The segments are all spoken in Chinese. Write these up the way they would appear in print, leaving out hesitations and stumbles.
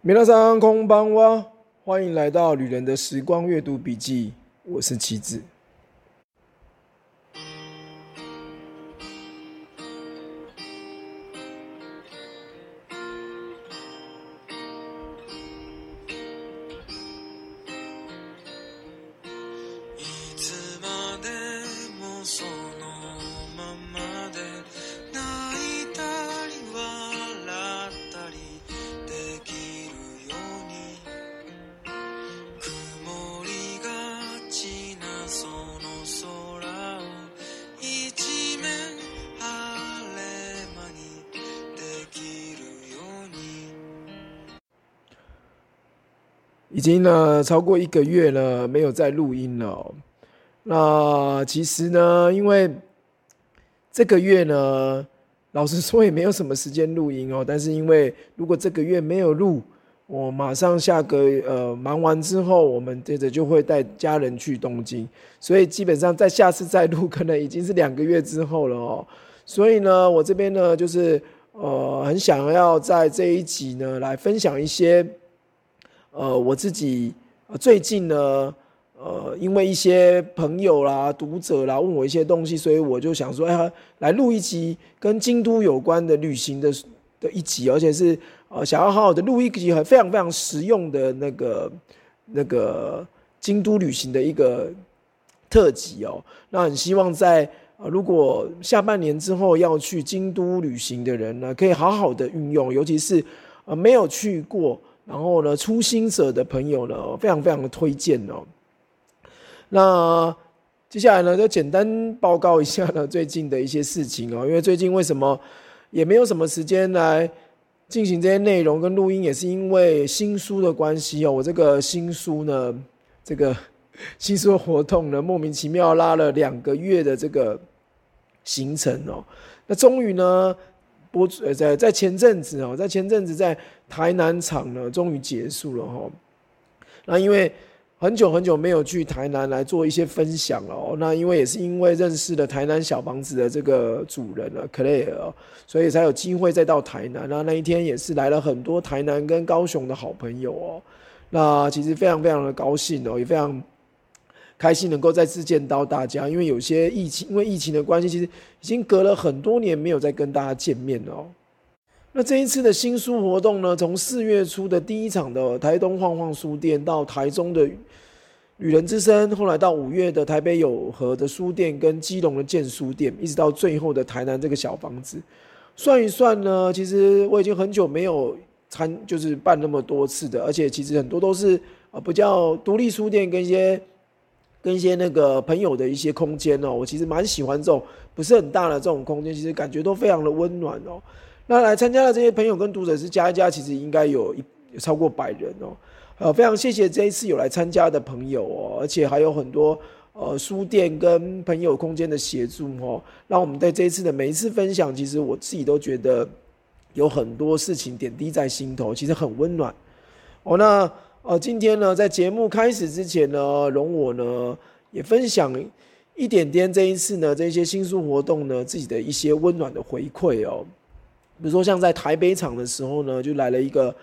皆さんこんばんは，欢迎来到旅人的时光阅读笔记，我是棋子。已经超过1个月了，没有再录音了哦。那其实呢，因为这个月呢，老实说也没有什么时间录音哦。但是因为如果这个月没有录，我马上下个忙完之后，我们接着就会带家人去东京，所以基本上在下次再录，可能已经是2个月之后了哦。所以呢，我这边呢，就是很想要在这一集呢，来分享一些。我自己最近呢，因为一些朋友啦、读者啦问我一些东西，所以我就想说，来录一集跟京都有关的旅行的一集，而且是想要好好的录一集非常非常实用的那个京都旅行的一个特辑哦。那很希望在如果下半年之后要去京都旅行的人呢，可以好好的运用，尤其是没有去过。然后呢，初心者的朋友呢，非常非常的推荐哦。那接下来呢，就简单报告一下呢最近的一些事情哦。因为最近为什么也没有什么时间来进行这些内容跟录音，也是因为新书的关系哦。我这个新书呢，这个新书的活动呢，莫名其妙拉了2个月的这个行程哦。那终于呢。在前阵子在台南场呢，终于结束了哈。那因为很久没有去台南来做一些分享了哦。那因为也是因为认识了台南小房子的这个主人了 Claire， 所以才有机会再到台南。那一天也是来了很多台南跟高雄的好朋友哦。那其实非常非常的高兴哦，也非常开心能够再次见到大家，因为有些因为疫情的关系，其实已经隔了很多年没有再跟大家见面哦。那这一次的新书活动呢，从4月初的第一场的台东晃晃书店，到台中的旅人之声，后来到5月的台北友和的书店跟基隆的建书店，一直到最后的台南这个小房子，算一算呢，其实我已经很久没有就是办那么多次的，而且其实很多都是比较独立书店跟一些那个朋友的一些空间哦。我其实蛮喜欢这种不是很大的这种空间，其实感觉都非常的温暖哦。那来参加的这些朋友跟读者是加一加，其实应该有超过100人哦。非常谢谢这一次有来参加的朋友哦，而且还有很多书店跟朋友空间的协助哦，让我们在这一次的每一次分享，其实我自己都觉得有很多事情点滴在心头，其实很温暖哦。那今天呢，在节目开始之前呢，容我呢也分享一点点这一次呢这些新书活动呢自己的一些温暖的回馈哦。比如说像在台北场的时候呢，就来了一个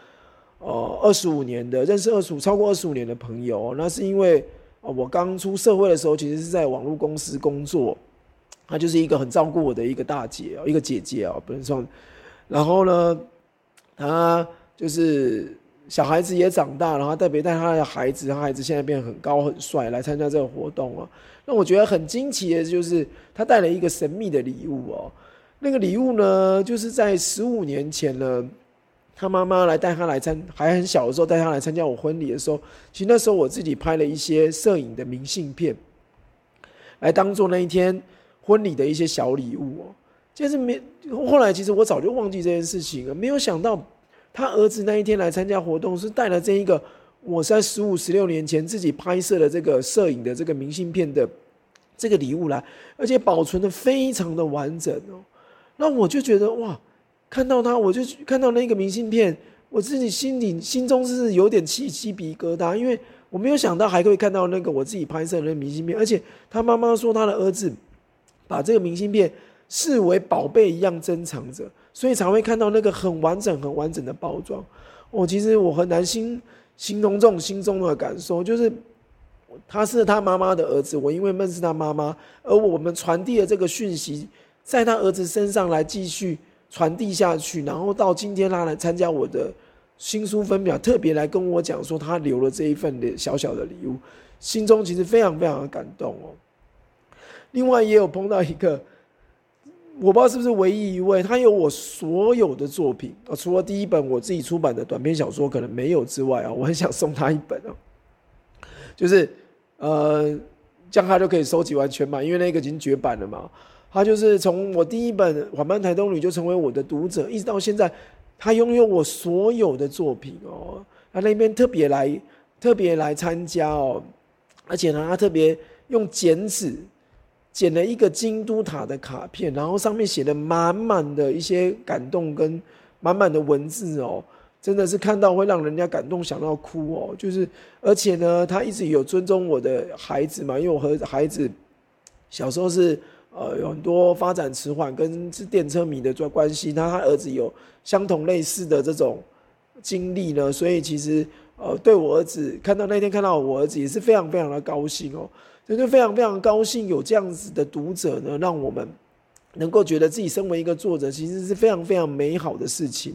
25年的认识超过25年的朋友哦。那是因为我刚出社会的时候，其实是在网络公司工作，她就是一个很照顾我的一个大姐一个姐姐哦，不能说。然后呢，她就是小孩子也长大，然后特别带他的孩子，他孩子现在变得很高很帅，来参加这个活动啊。那我觉得很惊奇的就是他带了一个神秘的礼物哦。那个礼物呢，就是在15年前呢，他妈妈带他来还很小的时候带他来参加我婚礼的时候，其实那时候我自己拍了一些摄影的明信片，来当做那一天婚礼的一些小礼物哦。后来其实我早就忘记这件事情了，没有想到。他儿子那一天来参加活动，是带了这一个我在15、16年前自己拍摄的这个摄影的这个明信片的这个礼物来，而且保存的非常的完整哦。那我就觉得哇，看到他，我就看到那个明信片，我自己心中是有点起鸡皮疙瘩，因为我没有想到还可以看到那个我自己拍摄的那个明信片，而且他妈妈说他的儿子把这个明信片视为宝贝一样珍藏着，所以才会看到那个很完整的包装。 其实我很难形容这种心中的感受，就是他是他妈妈的儿子，我因为认识他妈妈，而我们传递了这个讯息，在他儿子身上来继续传递下去，然后到今天他来参加我的新书分享，特别来跟我讲说他留了这一份的小小的礼物，心中其实非常非常的感动哦。另外也有碰到一个，我不知道是不是唯一一位，他有我所有的作品，除了第一本我自己出版的短篇小说可能没有之外，我很想送他一本，就是这样他就可以收集完全版，因为那个已经绝版了嘛。他就是从我第一本《缓慢台东旅》就成为我的读者，一直到现在，他拥有我所有的作品哦。他那边特别来参加哦，而且呢，他特别用剪纸剪了一个京都塔的卡片，然后上面写了满满的一些感动跟满满的文字哦，真的是看到会让人家感动想到哭哦。就是而且呢，他一直有尊重我的孩子嘛，因为我和孩子小时候是有很多发展迟缓跟是电车迷的关系，他儿子有相同类似的这种经历呢，所以其实对我儿子那天看到我儿子也是非常非常的高兴哦。就非常非常高兴有这样子的读者呢，让我们能够觉得自己身为一个作者，其实是非常非常美好的事情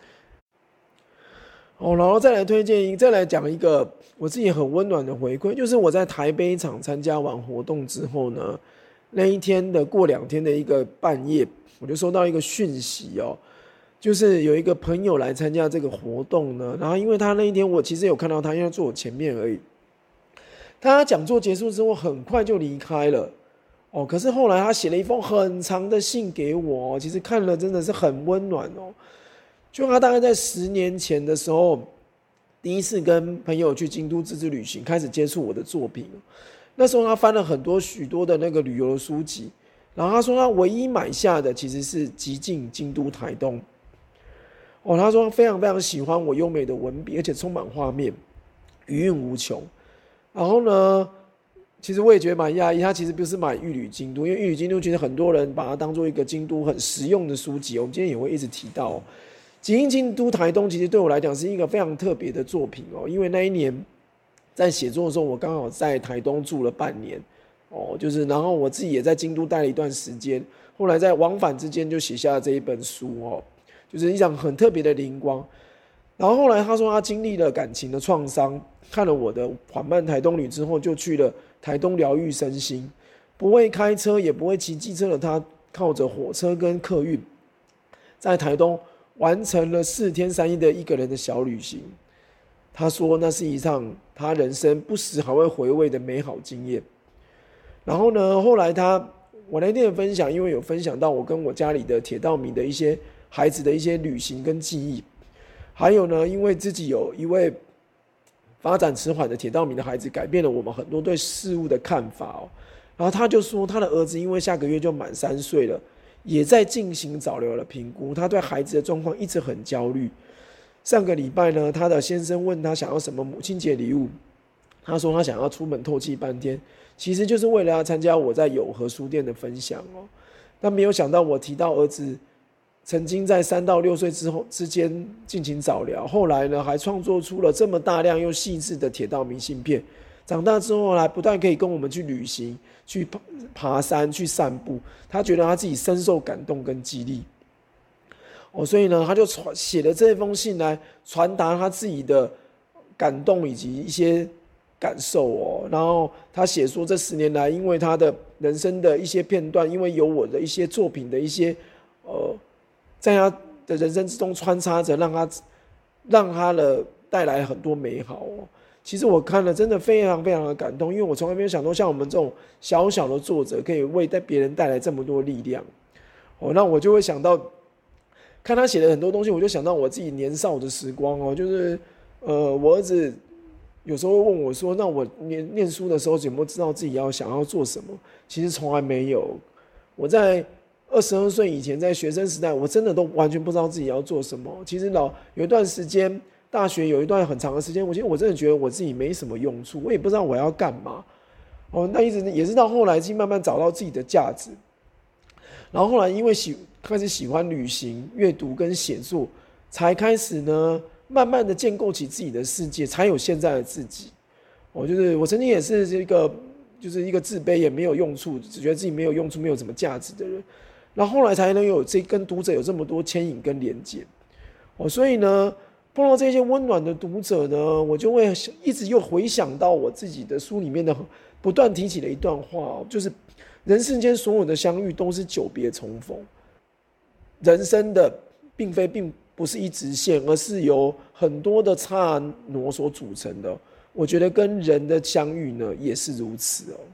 然后再来讲一个我自己很温暖的回馈，就是我在台北场参加完活动之后呢，那一天的过2天的一个半夜，我就收到一个讯息就是有一个朋友来参加这个活动呢，然后因为他那一天我其实有看到他，因为坐我前面而已。他讲座结束之后很快就离开了可是后来他写了一封很长的信给我其实看了真的是很温暖就他大概在10年前的时候，第一次跟朋友去京都自助旅行，开始接触我的作品那时候他翻了许多的那个旅游的书籍，然后他说他唯一买下的其实是《极尽京都台东》他说他非常非常喜欢我优美的文笔，而且充满画面，余韵无穷。然后呢，其实我也觉得蛮讶异，他其实不是买《玉旅京都》，因为《玉旅京都》其实很多人把它当做一个京都很实用的书籍，我们今天也会一直提到极尽京都台东其实对我来讲是一个非常特别的作品因为那一年在写作的时候，我刚好在台东住了半年就是然后我自己也在京都待了一段时间，后来在往返之间就写下了这一本书就是一场很特别的灵光。然后后来他说他经历了感情的创伤，看了我的缓慢台东旅之后，就去了台东疗愈身心。不会开车也不会骑机车的他，靠着火车跟客运，在台东完成了4天3夜的一个人的小旅行。他说那是一场他人生不时还会回味的美好经验。然后呢，后来我那天的分享，因为有分享到我跟我家里的铁道迷的一些孩子的一些旅行跟记忆，还有呢，因为自己有一位发展迟缓的铁道迷的孩子，改变了我们很多对事物的看法然后他就说，他的儿子因为下个月就满3岁了，也在进行早疗的评估，他对孩子的状况一直很焦虑。上个礼拜呢，他的先生问他想要什么母亲节礼物，他说他想要出门透气半天，其实就是为了要参加我在友和书店的分享但没有想到我提到儿子曾经在3到6岁之间进行早疗，后来呢还创作出了这么大量又细致的铁道明信片。长大之后不但可以跟我们去旅行、去爬山、去散步，他觉得他自己深受感动跟激励所以呢，他就写了这封信来传达他自己的感动以及一些感受然后他写说，这10年来，因为他的人生的一些片段，因为有我的一些作品的一些在他的人生之中穿插着，让他的带来很多美好其实我看了真的非常非常的感动，因为我从来没有想到像我们这种小小的作者可以为别人带来这么多力量那我就会想到看他写的很多东西，我就想到我自己年少的时光就是我儿子有时候会问我说，那我念书的时候有没有知道自己想要做什么？其实从来没有。我在22岁以前，在学生时代，我真的都完全不知道自己要做什么。其实有一段时间，大学有一段很长的时间，我真的觉得我自己没什么用处，我也不知道我要干嘛那一直也是到后来慢慢找到自己的价值。然后后来因为开始喜欢旅行、阅读跟写作，才开始呢慢慢的建构起自己的世界，才有现在的自己。就是我曾经也是就是一个自卑也没有用处，只觉得自己没有用处、没有什么价值的人，然后后来才能有跟读者有这么多牵引跟连接。所以呢，碰到这些温暖的读者呢，我就会一直又回想到我自己的书里面的不断提起的一段话，就是人世间所有的相遇都是久别重逢，人生的并不是一直线，而是由很多的刹那所组成的。我觉得跟人的相遇呢，也是如此哦。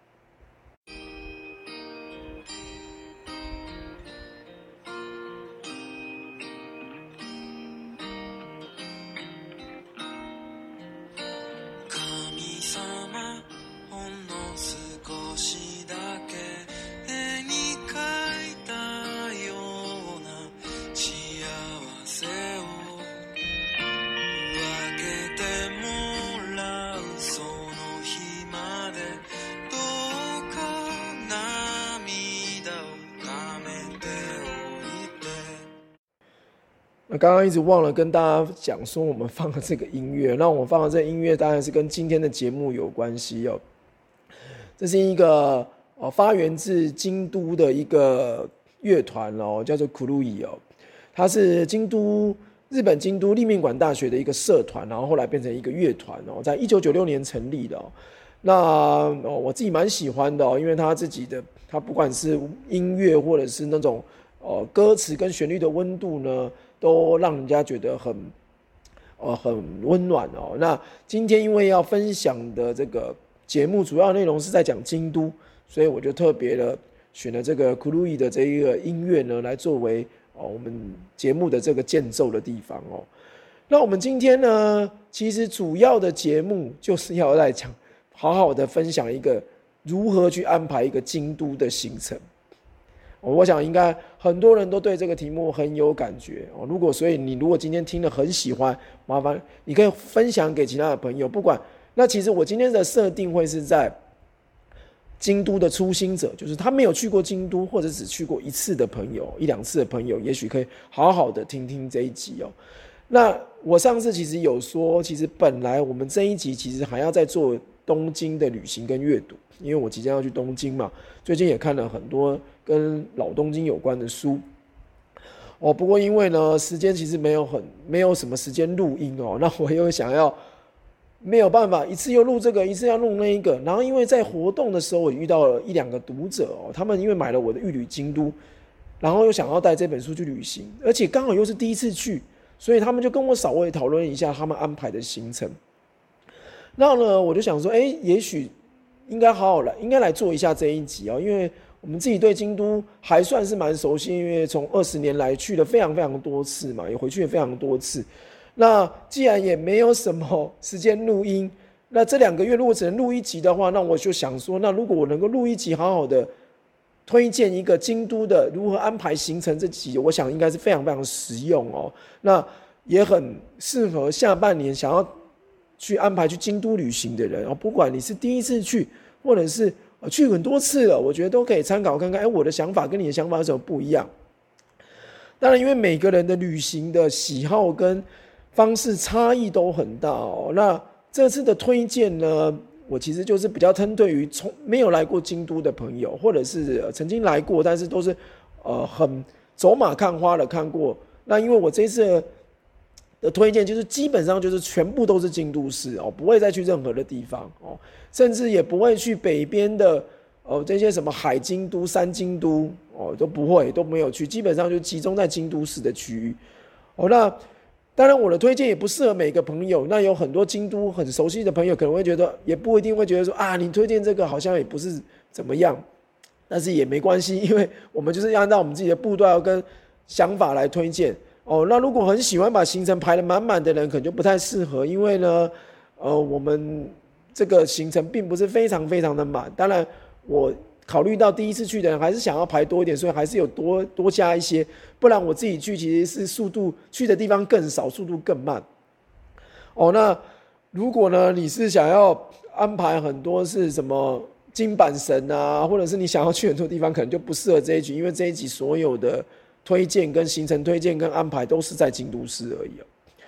刚刚一直忘了跟大家讲说，我们放的这个音乐，那我放的这个音乐当然是跟今天的节目有关系哦。这是一个发源自京都的一个乐团哦，叫做苦路伊哦，它是日本京都立命馆大学的一个社团，然后后来变成一个乐团哦，在1996年成立的哦。那我自己蛮喜欢的哦，因为他不管是音乐或者是那种歌词跟旋律的温度呢，都让人家觉得很温暖哦。那今天因为要分享的这个节目主要内容是在讲京都，所以我就特别的选了这个苦路伊的这一个音乐呢，来作为我们节目的这个间奏的地方哦。那我们今天呢，其实主要的节目就是要来讲，好好的分享一个如何去安排一个京都的行程。我想应该很多人都对这个题目很有感觉哦。所以你如果今天听了很喜欢，麻烦你可以分享给其他的朋友。不管那其实我今天的设定会是在京都的初心者，就是他没有去过京都或者只去过一次的朋友、一两次的朋友，也许可以好好的听听这一集哦。那我上次其实有说，其实本来我们这一集其实还要再做东京的旅行跟阅读，因为我即将要去东京嘛，最近也看了很多跟老东京有关的书哦。不过因为呢时间其实没有什么时间录音哦，那我又想要没有办法一次又录这个，一次要录那一个，然后因为在活动的时候我遇到了一两个读者哦，他们因为买了我的《御旅京都》，然后又想要带这本书去旅行，而且刚好又是第一次去，所以他们就跟我稍微讨论一下他们安排的行程。然后呢我就想说也许应该来做一下这一集哦，因为我们自己对京都还算是蛮熟悉，因为从20年来去了非常非常多次嘛，也回去了非常多次。那既然也没有什么时间录音，那这2个月如果只能录一集的话，那我就想说，那如果我能够录一集好好的推荐一个京都的如何安排行程，这集我想应该是非常非常实用哦。那也很适合下半年想要去安排去京都旅行的人哦，不管你是第一次去，或者是去很多次了，我觉得都可以参考看看。我的想法跟你的想法有什么不一样？当然，因为每个人的旅行的喜好跟方式差异都很大哦。那这次的推荐呢，我其实就是比较针对于没有来过京都的朋友，或者是曾经来过，但是都是很走马看花的看过。那因为我这次的推荐就是基本上就是全部都是京都市哦，不会再去任何的地方哦，甚至也不会去北边的这些什么海京都、山京都哦，都没有去，基本上就集中在京都市的区域哦。那当然我的推荐也不适合每个朋友，那有很多京都很熟悉的朋友可能会觉得，也不一定会觉得说你推荐这个好像也不是怎么样，但是也没关系，因为我们就是要按照我们自己的步调跟想法来推荐哦。那如果很喜欢把行程排得满满的人，可能就不太适合，因为呢我们这个行程并不是非常非常的满。当然我考虑到第一次去的人还是想要排多一点，所以还是有多加一些，不然我自己去其实是速度去的地方更少，速度更慢哦。那如果呢你是想要安排很多是什么金板神啊，或者是你想要去很多地方，可能就不适合这一集，因为这一集所有的推荐跟行程推荐跟安排都是在京都市而已。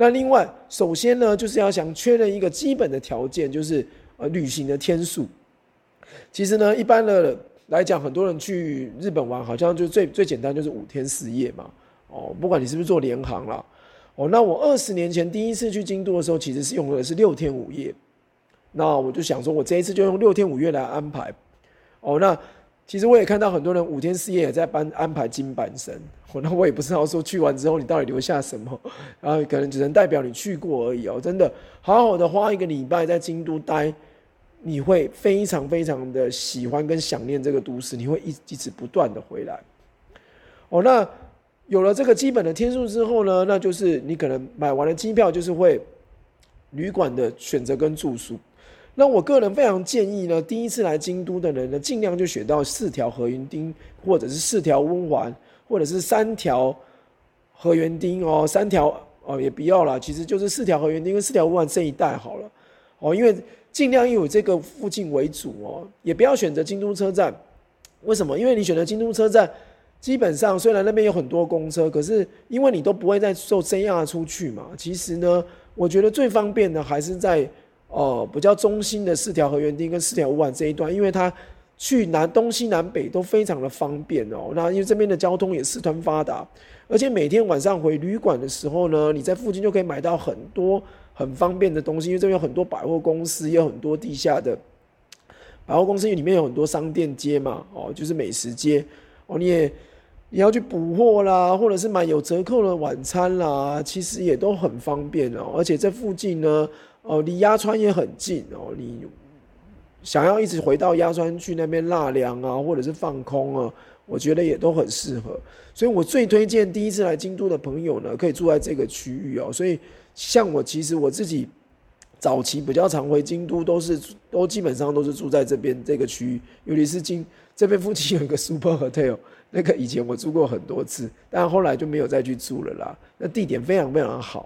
那另外，首先呢，就是要想确认一个基本的条件，就是旅行的天数。其实呢，一般的来讲，很多人去日本玩，好像就最简单就是5天4夜嘛。不管你是不是做联航啦。那我20年前第一次去京都的时候，其实是用的是6天5夜。那我就想说，我这一次就用6天5夜来安排。那其实我也看到很多人5天4夜也在安排金板神。那我也不知道说去完之后你到底留下什么，然后可能只能代表你去过而已。真的好好的花1个礼拜在京都待，你会非常非常的喜欢跟想念这个都市，你会一直不断的回来。那有了这个基本的天数之后呢，那就是你可能买完了机票，就是会旅馆的选择跟住宿。那我个人非常建议呢，第一次来京都的人呢，尽量就选到4条河原町，或者是4条温环，或者是3条河原町3条也不要啦，其实就是4条河原町跟4条温环这一带好了因为尽量以这个附近为主也不要选择京都车站。为什么？因为你选择京都车站，基本上虽然那边有很多公车，可是因为你都不会再坐 JR 出去嘛，其实呢，我觉得最方便的还是在比较中心的4条河原町跟4条温环这一段，因为它去东西南北都非常的方便那因为这边的交通也四通发达，而且每天晚上回旅馆的时候呢，你在附近就可以买到很多很方便的东西，因为这边有很多百货公司，也有很多地下的百货公司，里面有很多商店街嘛就是美食街你要去补货啦，或者是买有折扣的晚餐啦，其实也都很方便而且这附近呢离鸭川也很近你想要一直回到鸭川去那边纳凉啊，或者是放空我觉得也都很适合。所以我最推荐第一次来京都的朋友呢，可以住在这个区域所以像其实我自己早期比较常回京都，都基本上都是住在这边这个区域，尤其是这边附近有一个 Super Hotel， 那个以前我住过很多次，但后来就没有再去住了啦。那地点非常非常好。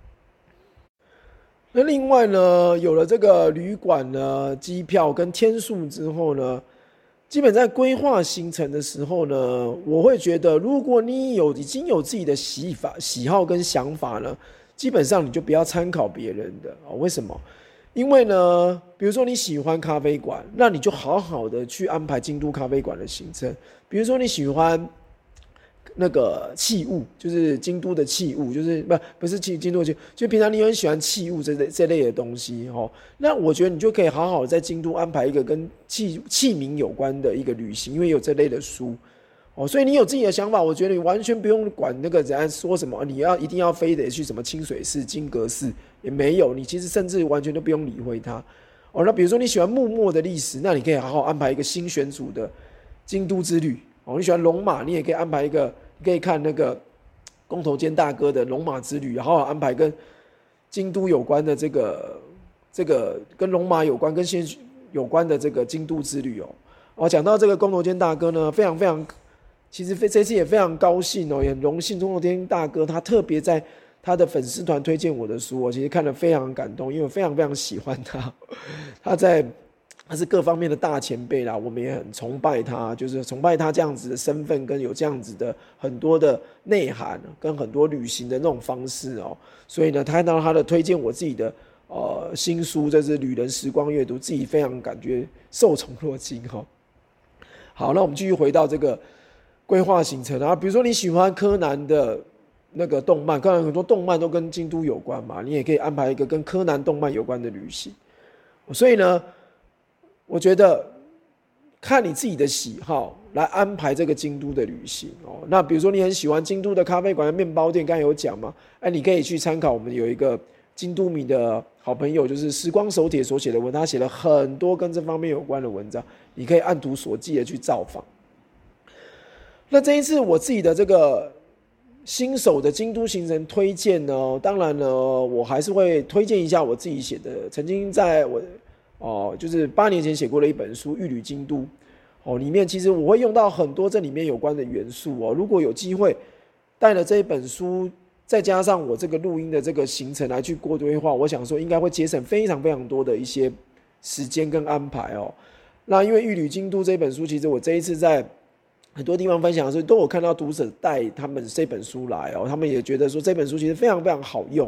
那另外呢，有了这个旅馆呢、机票跟天数之后呢，基本在规划行程的时候呢，我会觉得，如果你已经有自己的喜好跟想法呢，基本上你就不要参考别人的为什么？因为呢，比如说你喜欢咖啡馆，那你就好好的去安排京都咖啡馆的行程。比如说你喜欢那个器物，就是京都的器物，就是不是京都的器物，就平常你很喜欢器物这类的东西那我觉得你就可以好好在京都安排一个跟器皿有关的一个旅行，因为有这类的书所以你有自己的想法，我觉得你完全不用管那个怎样说什么，你一定要非得去什么清水寺、金阁寺，也没有，你其实甚至完全都不用理会它那比如说你喜欢幕末的历史，那你可以好好安排一个新选组的京都之旅你喜欢龙马，你也可以安排一个，你可以看那个宫头坚大哥的龙马之旅，好好安排跟京都有关的这个跟龙马有关、跟仙有关的这个京都之旅讲到这个宫头坚大哥呢，非常非常。其实这次也非常高兴也很荣幸，宫头坚大哥他特别在他的粉丝团推荐我的书，我其实看了非常感动，因为我非常非常喜欢他。他是各方面的大前辈啦，我们也很崇拜他，就是崇拜他这样子的身份，跟有这样子的很多的内涵，跟很多旅行的那种方式所以呢，他看到他的推荐我自己的新书，这是《旅人时光阅读》，自己非常感觉受宠若惊好，那我们继续回到这个规划行程比如说你喜欢柯南的那个动漫，柯南很多动漫都跟京都有关嘛，你也可以安排一个跟柯南动漫有关的旅行。所以呢，我觉得看你自己的喜好来安排这个京都的旅行那比如说你很喜欢京都的咖啡馆、面包店，刚才有讲嘛，你可以去参考我们有一个京都迷的好朋友，就是时光手帖所写的文，他写了很多跟这方面有关的文章，你可以按图索骥的去造访。那这一次我自己的这个新手的京都行程推荐呢，当然呢，我还是会推荐一下我自己写的，曾经在我就是8年前写过的一本书《御旅京都》里面其实我会用到很多这里面有关的元素如果有机会带了这一本书，再加上我这个录音的这个行程来去过规划，我想说应该会节省非常非常多的一些时间跟安排那因为《御旅京都》这本书，其实我这一次在很多地方分享的时候，都有看到读者带他们这本书来他们也觉得说这本书其实非常非常好用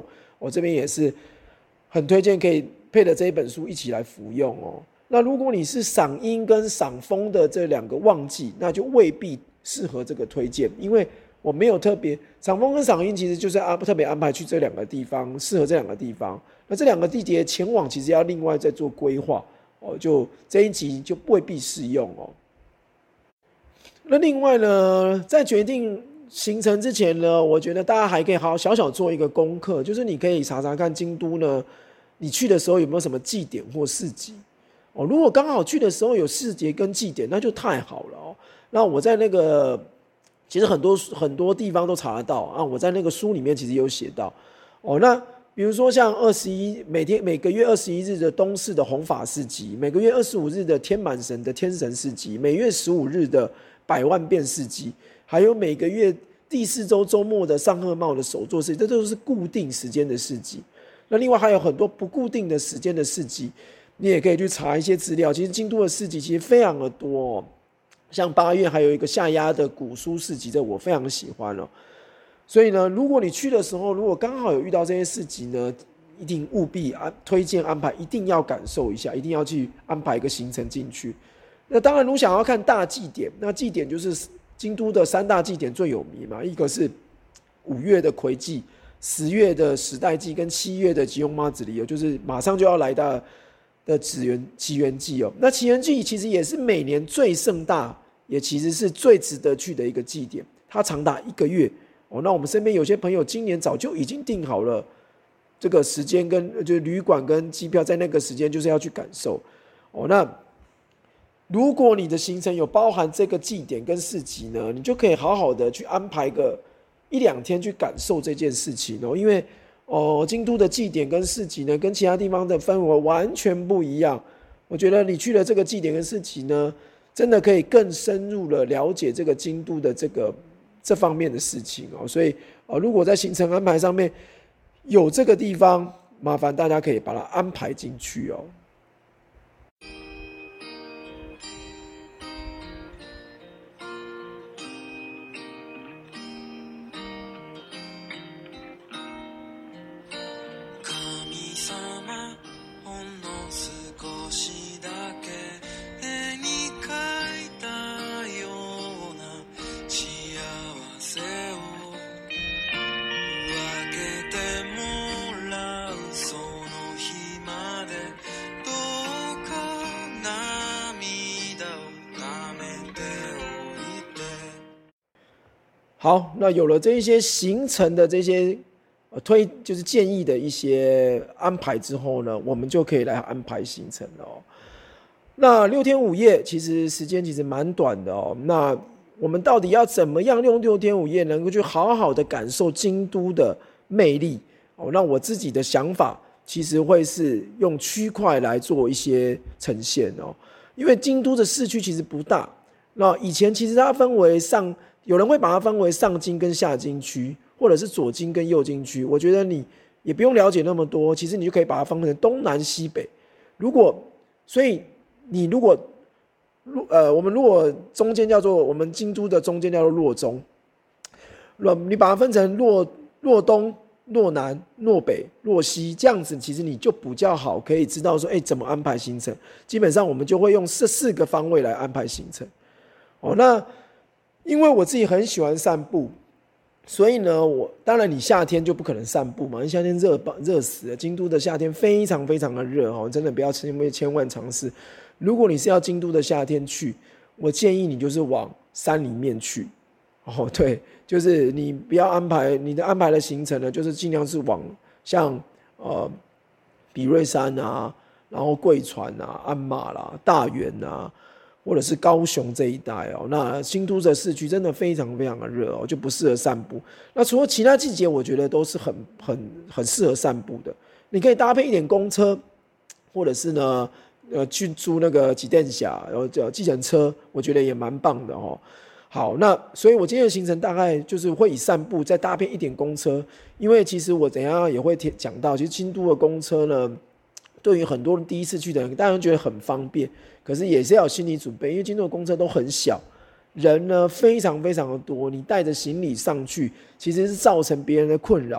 我这边也是很推荐可以配着这一本书一起来服用哦。那如果你是赏樱跟赏枫的这2个旺季，那就未必适合这个推荐，因为我没有特别赏枫跟赏樱，其实就是特别安排去这2个地方，适合这2个地方。那这2个季节前往其实要另外再做规划哦，就这一集就未必适用哦。那另外呢，在决定行程之前呢，我觉得大家还可以好好小小做一个功课，就是你可以查查看京都呢，你去的时候有没有什么祭典或市集哦。如果刚好去的时候有市集跟祭典，那就太好了哦。那我在那个其实很多地方都查得到啊，我在那个书里面其实有写到哦。那比如说像每个月21日的东市的弘法市集，每个月25日的天满神的天神市集，每月15日的百万变市集，还有每个月第4周周末的上贺茂的手作市集，这都是固定时间的市集。那另外还有很多不固定的时间的市集，你也可以去查一些资料。其实京都的市集其实非常的多哦，像8月还有一个下压的古书市集，这我非常喜欢哦。所以呢，如果你去的时候，如果刚好有遇到这些市集呢，一定务必推荐安排，一定要感受一下，一定要去安排一个行程进去。那当然，如果想要看大祭典，那祭典就是京都的3大祭典最有名嘛，一个是5月的葵祭，10月的时代祭，跟7月的吉翁妈子里哦，就是马上就要来的祇园祭哦。那祇园祭其实也是每年最盛大，也其实是最值得去的一个祭典，它长达1个月哦。那我们身边有些朋友今年早就已经订好了这个时间跟就旅馆跟机票，在那个时间就是要去感受哦。那如果你的行程有包含这个祭典跟市集呢，你就可以好好的去安排个1-2天去感受这件事情哦。因为京都的祭典跟市集呢，跟其他地方的氛围完全不一样。我觉得你去了这个祭典跟市集呢，真的可以更深入的了解这个京都的这方面的事情哦。所以如果在行程安排上面有这个地方，麻烦大家可以把它安排进去哦。好，那有了这一些行程的这些就是建议的一些安排之后呢，我们就可以来安排行程了哦。那6天5夜其实时间其实蛮短的哦。那我们到底要怎么样用6天5夜能够去好好的感受京都的魅力哦？那我自己的想法其实会是用区块来做一些呈现哦。因为京都的市区其实不大，那以前其实它分为有人会把它分为上京跟下京区，或者是左京跟右京区。我觉得你也不用了解那么多，其实你就可以把它分成东南西北。所以你我们如果中间叫做我们京都的中间叫做洛中，你把它分成洛东、洛南、洛北、洛西，这样子其实你就比较好可以知道说，怎么安排行程。基本上我们就会用这4个方位来安排行程。那因为我自己很喜欢散步，所以呢，当然你夏天就不可能散步嘛，因为夏天热死了。京都的夏天非常非常的热哦，真的不要千万尝试。如果你是要京都的夏天去，我建议你就是往山里面去哦。对，就是你不要你的安排的行程呢，就是尽量是往像比瑞山啊，然后贵船啊、鞍马啦、大园啊，或者是高雄这一带哦。那京都的市区真的非常非常的热哦，就不适合散步。那除了其他季节，我觉得都是很适合散步的。你可以搭配一点公车，或者是呢去租那个自転車，然后叫计程车，我觉得也蛮棒的哦。好，那所以我今天的行程大概就是会以散步再搭配一点公车，因为其实我等一下也会讲到，其实京都的公车呢，对于很多人第一次去的人，当然觉得很方便，可是也是要有心理准备，因为京都的公车都很小，人呢非常非常的多，你带着行李上去，其实是造成别人的困扰。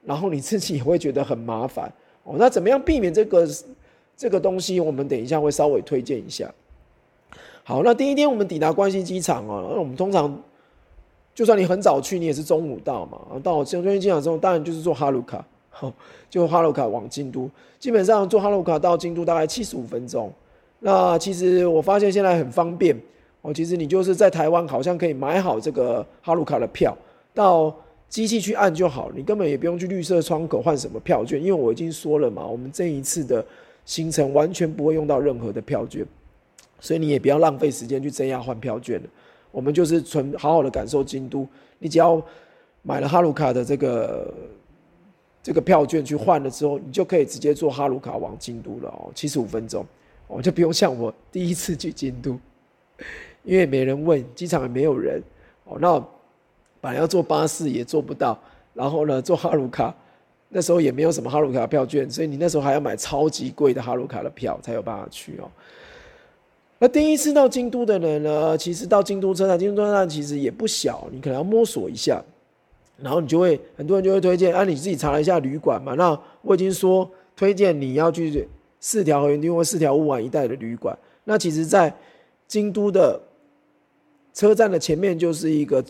然后你自己也会觉得很麻烦哦。那怎么样避免这个东西？我们等一下会稍微推荐一下。好，那第一天我们抵达关西机场哦，那我们通常就算你很早去，你也是中午到嘛。到关西机场之后，当然就是坐哈鲁卡，就哈鲁卡往京都。基本上坐哈鲁卡到京都大概75分钟。那其实我发现现在很方便哦，其实你就是在台湾好像可以买好这个哈鲁卡的票，到机器去按就好，你根本也不用去绿色窗口换什么票券，因为我已经说了嘛，我们这一次的行程完全不会用到任何的票券，所以你也不要浪费时间去JR换票券了。我们就是纯好好的感受京都，你只要买了哈鲁卡的这个票券去换了之后，你就可以直接坐哈鲁卡往京都了哦，75分钟哦，就不用像我第一次去京都，因为没人问，机场也没有人哦，那本来要坐巴士也坐不到，然后呢坐哈鲁卡，那时候也没有什么哈鲁卡票券，所以你那时候还要买超级贵的哈鲁卡的票才有办法去哦。那第一次到京都的人呢，其实到京都车站其实也不小，你可能要摸索一下，然后你就会很多人就会推荐你自己查了一下旅馆嘛，那我已经说推荐你要去四条河原町或四条乌丸一带的旅馆。那其实在京都的车站的前面就是一个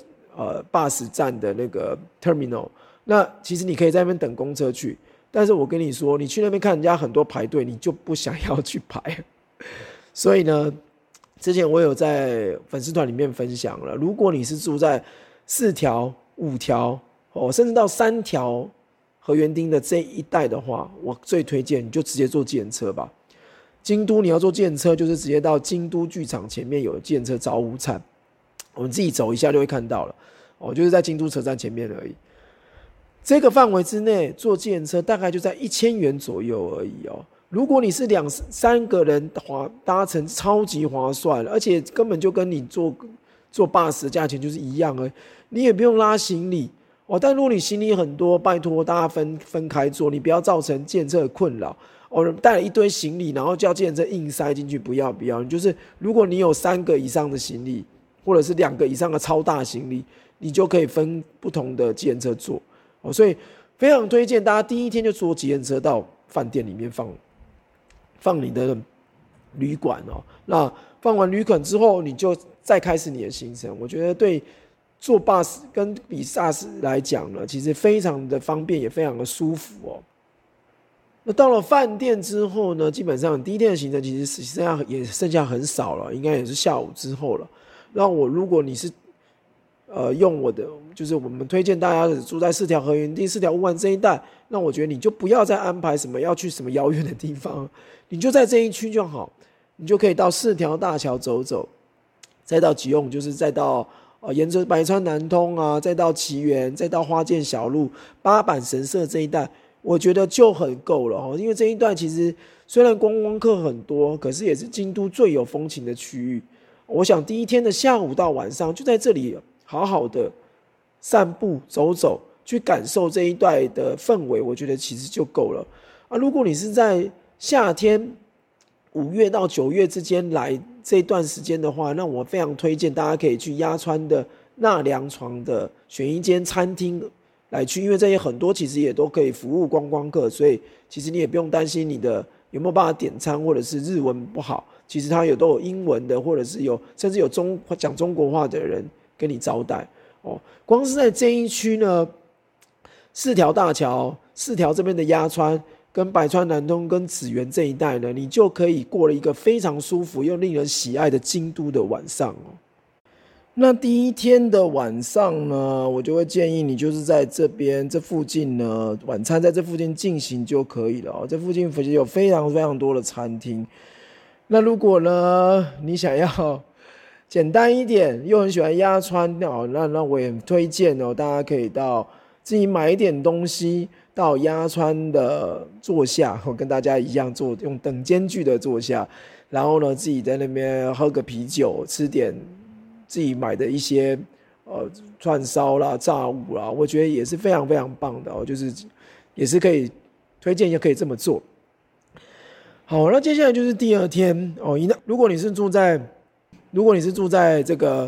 bus 站的那个 terminal， 那其实你可以在那边等公车去，但是我跟你说，你去那边看人家很多排队，你就不想要去排。所以呢，之前我有在粉丝团里面分享了，如果你是住在4条、5条甚至到3条河原町的这一带的话，我最推荐你就直接坐计程车吧。京都你要坐计程车，就是直接到京都剧场前面有计程车早午餐，我们自己走一下就会看到了就是在京都车站前面而已。这个范围之内坐计程车大概就在1000元左右而已哦。如果你是2-3个人搭乘，超级划算，而且根本就跟你坐 bus 的价钱就是一样而已，你也不用拉行李但如果你行李很多，拜托大家分开坐，你不要造成计程车的困扰带了一堆行李，然后叫计程车硬塞进去，不要，你就是如果你有3个以上的行李，或者是2个以上的超大行李，你就可以分不同的计程车坐所以非常推荐大家第一天就坐计程车到饭店里面放你的旅馆那放完旅馆之后，你就再开始你的行程。我觉得对坐 bus 跟比 SARS 来讲呢，其实非常的方便，也非常的舒服那到了饭店之后呢，基本上第一天的行程其实剩下很少了，应该也是下午之后了。那如果你是用我的，就是我们推荐大家住在4条河原町、4条乌丸这一带，那我觉得你就不要再安排什么要去什么遥远的地方，你就在这一区就好，你就可以到4条大桥走走，再到吉永，就是再到沿着白川南通啊，再到岐原，再到花见小路、八坂神社这一带，我觉得就很够了因为这一段其实虽然观光客很多，可是也是京都最有风情的区域。我想第一天的下午到晚上就在这里好好的散步走走，去感受这一带的氛围，我觉得其实就够了如果你是在夏天5月到9月之间来这段时间的话，那我非常推荐大家可以去鸭川的纳凉床的选一间餐厅来去，因为这些很多其实也都可以服务观光客，所以其实你也不用担心你的有没有办法点餐，或者是日文不好，其实它都有英文的，或者是甚至有讲中国话的人跟你招待光是在这一区呢，4条大桥、4条这边的鸭川跟白川南通跟紫园这一带呢，你就可以过了一个非常舒服又令人喜爱的京都的晚上那第一天的晚上呢，我就会建议你就是在这附近呢，晚餐在这附近进行就可以了这附近有非常非常多的餐厅。那如果呢你想要简单一点，又很喜欢鸭川那我也推荐大家可以到自己买一点东西到鸭川的坐下，跟大家一样用等间距的坐下，然后呢自己在那边喝个啤酒，吃点自己买的一些串烧啦、炸物啦，我觉得也是非常非常棒的就是也是可以推荐，也可以这么做。好，那接下来就是第二天如果你是住在这个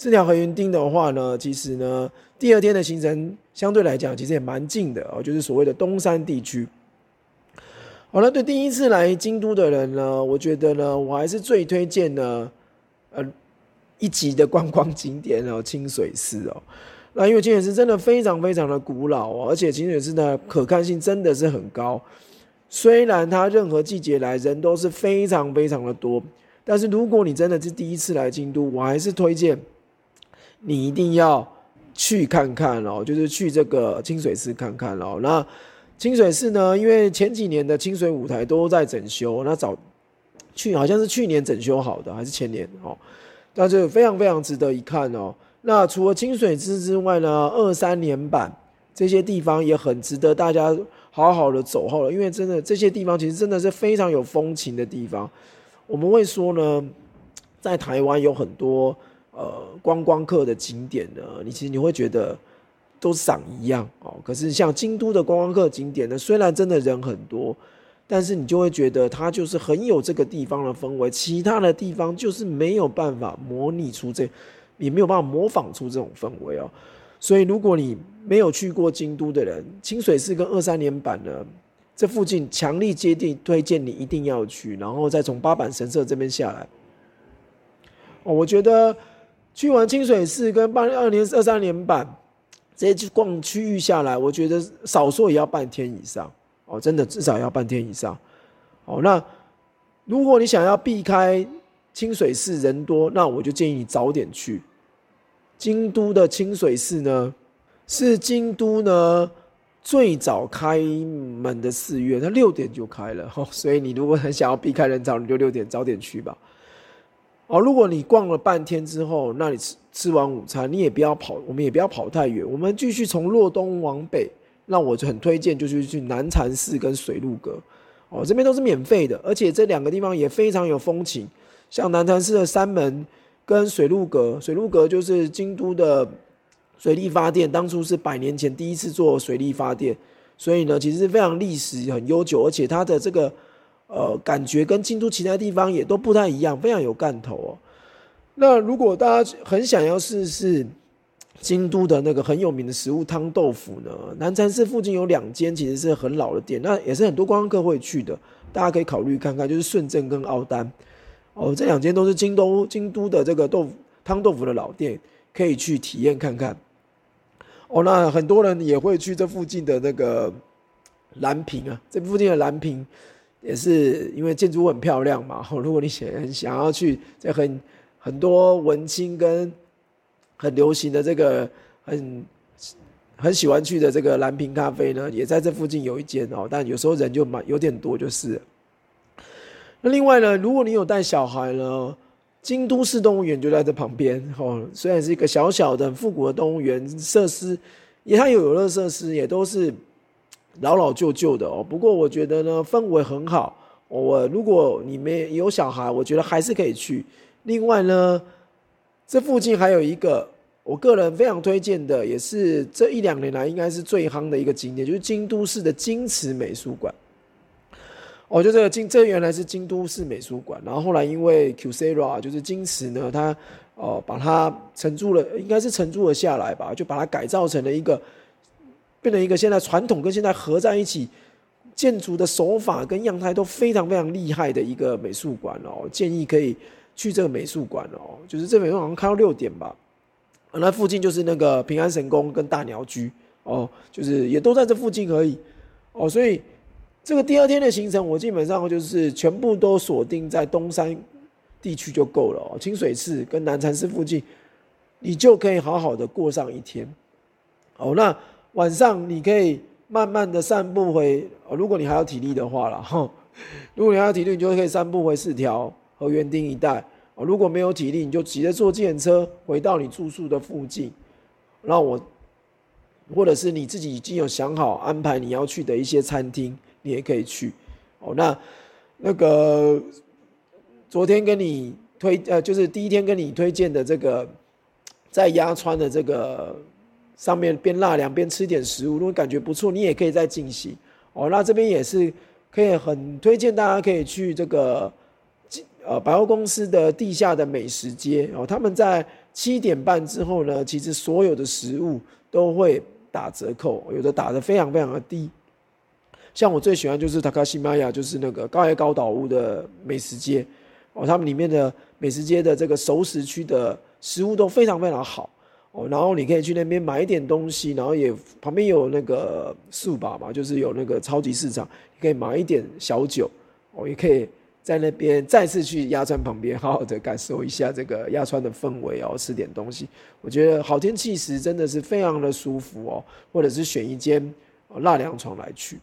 这条河原町的话呢，其实呢，第二天的行程相对来讲其实也蛮近的哦，就是所谓的东山地区。好了，对第一次来京都的人呢，我觉得呢，我还是最推荐呢，一级的观光景点哦，清水寺哦。那因为清水寺真的非常非常的古老哦，而且清水寺的可看性真的是很高。虽然它任何季节来人都是非常非常的多，但是如果你真的是第一次来京都，我还是推荐你一定要去看看哦，就是去这个清水寺看看哦。那清水寺呢，因为前几年的清水舞台都在整修，那好像是去年整修好的，还是前年哦，但是非常非常值得一看哦。那除了清水寺之外呢，23年版这些地方也很值得大家好好的走后了，因为真的这些地方其实真的是非常有风情的地方。我们会说呢，在台湾有很多观光客的景点呢，其实你会觉得都长一样哦。可是像京都的观光客景点呢，虽然真的人很多，但是你就会觉得它就是很有这个地方的氛围，其他的地方就是没有办法模拟出也没有办法模仿出这种氛围哦。所以如果你没有去过京都的人，清水寺跟23年版呢，这附近强力推荐你一定要去，然后再从八坂神社这边下来。我觉得去完清水寺跟23年版这些逛区域下来，我觉得少说也要半天以上哦，真的至少要半天以上。那如果你想要避开清水寺人多，那我就建议你早点去。京都的清水寺呢，是京都呢最早开门的寺院，它6点就开了，所以你如果很想要避开人潮，你就6点早点去吧。如果你逛了半天之后，那你吃完午餐，我们也不要跑太远，我们继续从洛东往北，那我就很推荐就是去南禅寺跟水陆阁，这边都是免费的，而且这2个地方也非常有风情。像南禅寺的山门跟水陆阁就是京都的水力发电，当初是100年前第一次做水力发电，所以呢，其实是非常历史很悠久，而且它的这个感觉跟京都其他地方也都不太一样，非常有干头哦。那如果大家很想要试试京都的那个很有名的食物汤豆腐呢，南禅寺附近有2间其实是很老的店，那也是很多观光客会去的，大家可以考虑看看，就是顺正跟凹丹这2间都是京都的这个汤豆腐的老店，可以去体验看看。那很多人也会去这附近的那个蓝屏啊，这附近的蓝屏也是因为建筑物很漂亮嘛。如果你想要去在很多文青跟很流行的这个很喜欢去的这个蓝屏咖啡呢，也在这附近有一间但有时候人就有点多就是了。那另外呢，如果你有带小孩呢，京都市动物园就在这旁边虽然是一个小小的很复古的动物园，设施它有游乐设施，也都是老旧的不过我觉得呢，氛围很好如果你没有小孩，我觉得还是可以去。另外呢，这附近还有一个我个人非常推荐的，也是这1-2年来应该是最夯的一个景点，就是京都市的京瓷美术馆。就这原来是京都市美术馆，然后后来因为 Kyocera 就是京瓷呢，它把它应该是承住了下来吧，就把它改造成了变成一个现在传统跟现在合在一起，建筑的手法跟样态都非常非常厉害的一个美术馆建议可以去这个美术馆就是这美术馆好像开到6点吧。那附近就是那个平安神宫跟大鸟居就是也都在这附近而已所以这个第2天的行程，我基本上就是全部都锁定在东山地区就够了清水寺跟南禅寺附近，你就可以好好的过上一天那晚上你可以慢慢的散步回如果你还有体力的话啦如果你还有体力，你就可以散步回4条河原町一带如果没有体力，你就直接坐计程车回到你住宿的附近，或者是你自己已经有想好安排你要去的一些餐厅，你也可以去那个昨天跟你就是第1天跟你推荐的这个在鸭川的这个上面边纳凉边吃点食物，如果感觉不错，你也可以再进行那这边也是可以很推荐大家可以去这个百货公司的地下的美食街他们在 7点半之后呢，其实所有的食物都会打折扣，有的打得非常非常的低。像我最喜欢就是Takashimaya，就是那个高野高岛屋的美食街他们里面的美食街的这个熟食区的食物都非常非常好然后你可以去那边买一点东西，然后也旁边有那个速把嘛，就是有那个超级市场，你可以买一点小酒也可以在那边再次去鸭川旁边好好的感受一下这个鸭川的氛围吃点东西。我觉得好天气时真的是非常的舒服或者是选一间纳凉床来去。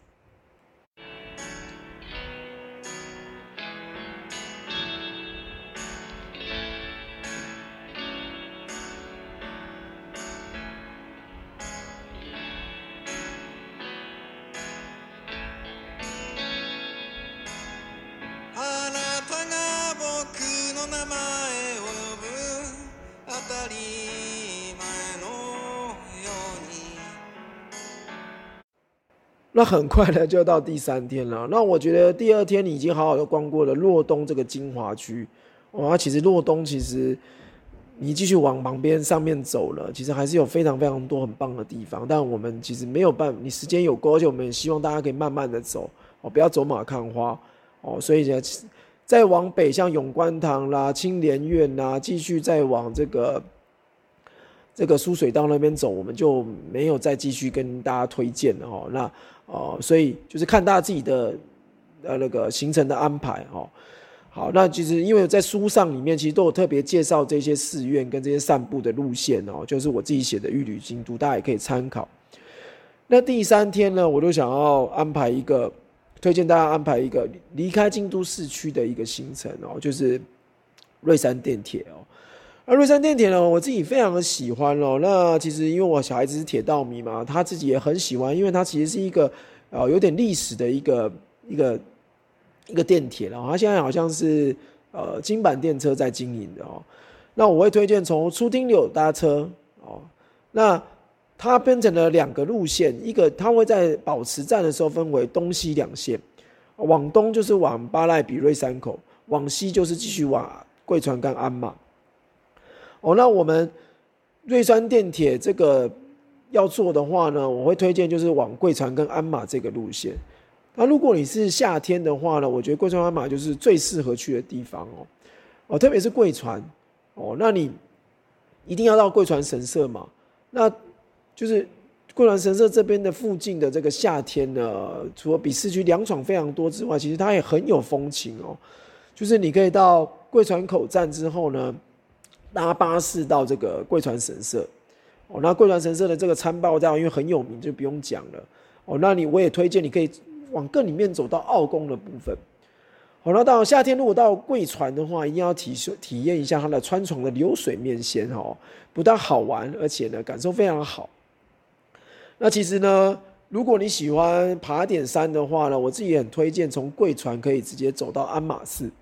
那很快的就到第3天了。那我觉得第2天你已经好好的逛过了洛东这个精华区其实洛东其实你继续往旁边上面走了，其实还是有非常非常多很棒的地方，但我们其实没有办法，你时间有够，而且我们也希望大家可以慢慢的走不要走马看花所以再往北像永观堂啦、青莲院啦，继续再往这个苏水道那边走，我们就没有再继续跟大家推荐了那所以就是看大家自己的那个行程的安排好，那其实因为在书上里面其实都有特别介绍这些寺院跟这些散步的路线就是我自己写的御旅京都，大家也可以参考。那第3天呢，我就想要推荐大家安排一个离开京都市区的一个行程就是瑞山电铁而瑞山电铁呢，我自己非常的喜欢那其实因为我小孩子是铁道迷嘛，他自己也很喜欢，因为它其实是一个有点历史的一个电铁它现在好像是京阪电车在经营的那我会推荐从出町柳搭车那它分成了2个路线，一个它会在保持站的时候分为东西2线，往东就是往巴赖比瑞山口，往西就是继续往贵船跟鞍马那我们瑞山电铁这个要做的话呢，我会推荐就是往贵船跟鞍马这个路线。那如果你是夏天的话呢，我觉得贵船鞍马就是最适合去的地方特别是贵船那你一定要到贵船神社嘛，那就是贵船神社这边的附近的这个夏天呢，除了比市区凉爽非常多之外，其实它也很有风情就是你可以到贵船口站之后呢，搭巴士到这个贵船神社那贵船神社的这个参拜道因为很有名就不用讲了那我也推荐你可以往更里面走到奥宫的部分那到夏天如果到贵船的话，一定要体验一下它的川床的流水面线不但好玩，而且呢感受非常好。那其实呢，如果你喜欢爬点山的话呢，我自己也很推荐从贵船可以直接走到鞍马寺，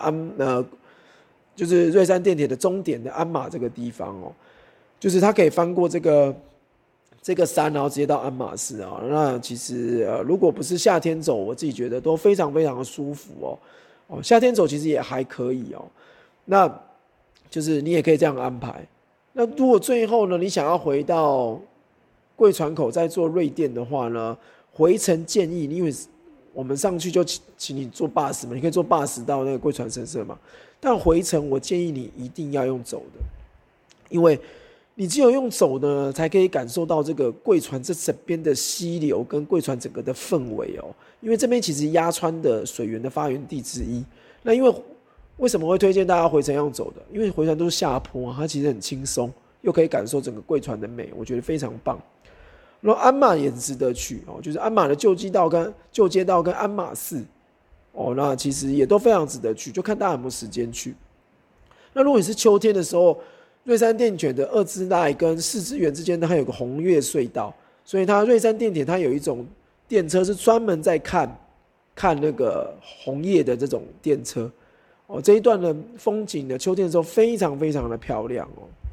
就是瑞山电铁的终点的鞍马这个地方就是它可以翻过这个山，然后直接到鞍马寺那其实如果不是夏天走，我自己觉得都非常非常的舒服夏天走其实也还可以那就是你也可以这样安排。那如果最后呢，你想要回到贵船口再坐瑞电的话呢，回程建议因为我们上去就请你坐bus嘛，你可以坐bus到那个贵船神社嘛，但回程我建议你一定要用走的，因为你只有用走呢，才可以感受到这个贵船这整边的溪流跟贵船整个的氛围因为这边其实鸭川的水源的发源地之一。那因为什么会推荐大家回程用走的？因为回程都是下坡它其实很轻松，又可以感受整个贵船的美，我觉得非常棒。然后鞍马也值得去就是鞍马的旧街道跟鞍马寺那其实也都非常值得去，就看大家有没有时间去。那如果你是秋天的时候，瑞山电铁的二之濑跟四之园之间它有个红月隧道，所以它瑞山电铁它有一种电车是专门在看那个红叶的这种电车这一段的风景呢，秋天的时候非常非常的漂亮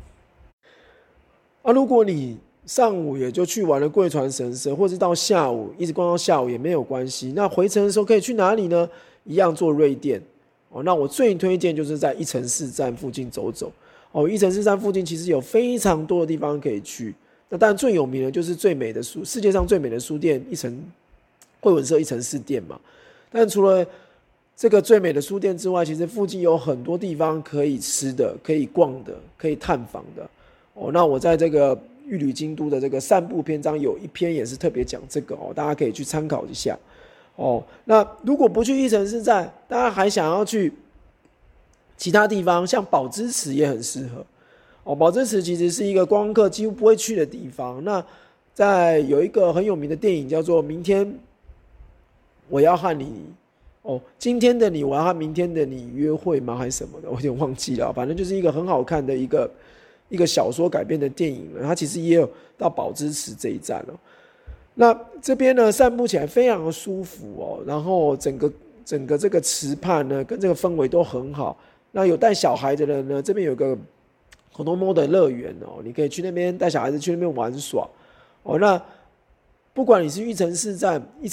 如果你上午也就去玩了贵船神社，或是到下午一直逛到下午也没有关系。那回程的时候可以去哪里呢？一样坐瑞电那我最推荐就是在一城四站附近走走义城市站附近其实有非常多的地方可以去。那当然最有名的就是世界上最美的书店惠文社一城四店嘛。但除了这个最美的书店之外，其实附近有很多地方可以吃的、可以逛的、可以探访的。那我在这个玉旅京都的这个散步篇章有一篇也是特别讲这个大家可以去参考一下。那如果不去义城市站，大家还想要去其他地方，像宝芝池也很适合。宝芝池其实是一个观光客几乎不会去的地方。那有一个很有名的电影叫做《明天我要和你》今天的你我要和明天的你约会吗？还是什么的，我有点忘记了。反正就是一个很好看的一个小说改编的电影了。它其实也有到宝芝池这一站了。那这边呢，散步起来非常的舒服然后整个这个池畔呢，跟这个氛围都很好。那有带小孩的人呢，这边有个Kodomo的乐园你可以去那边带小孩子去那边玩耍那不管你是义城市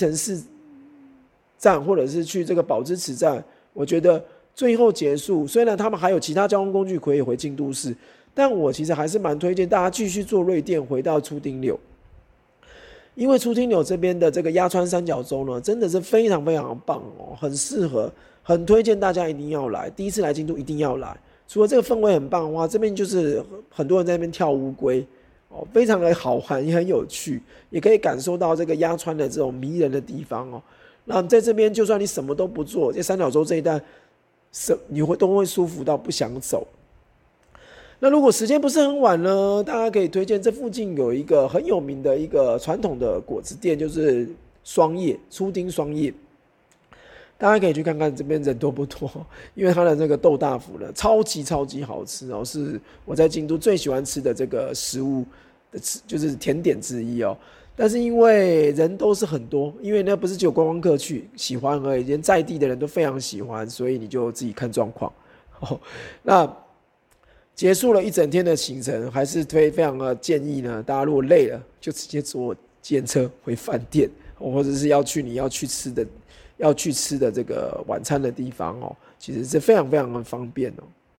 站，或者是去这个宝芝池站，我觉得最后结束，虽然他们还有其他交通工具可以回京都市，但我其实还是蛮推荐大家继续坐瑞电回到出町柳。因为出町柳这边的这个鸭川三角洲呢，真的是非常非常棒很适合，很推荐大家一定要来，第一次来京都一定要来。除了这个氛围很棒的话，这边就是很多人在那边跳乌龟非常的好玩，也很有趣，也可以感受到这个鸭川的这种迷人的地方那在这边就算你什么都不做，在三角洲这一带你都会舒服到不想走。那如果时间不是很晚呢，大家可以推荐这附近有一个很有名的一个传统的果子店，就是初町双叶。大家可以去看看这边人多不多，因为它的那个豆大福呢，超级超级好吃是我在京都最喜欢吃的这个食物就是甜点之一但是因为人都是很多，因为那不是只有观光客去喜欢而已，连在地的人都非常喜欢，所以你就自己看状况那结束了一整天的行程，还是非常的建议呢，大家如果累了，就直接坐计程车回饭店，或者是你要去吃的这个晚餐的地方其实是非常非常的方便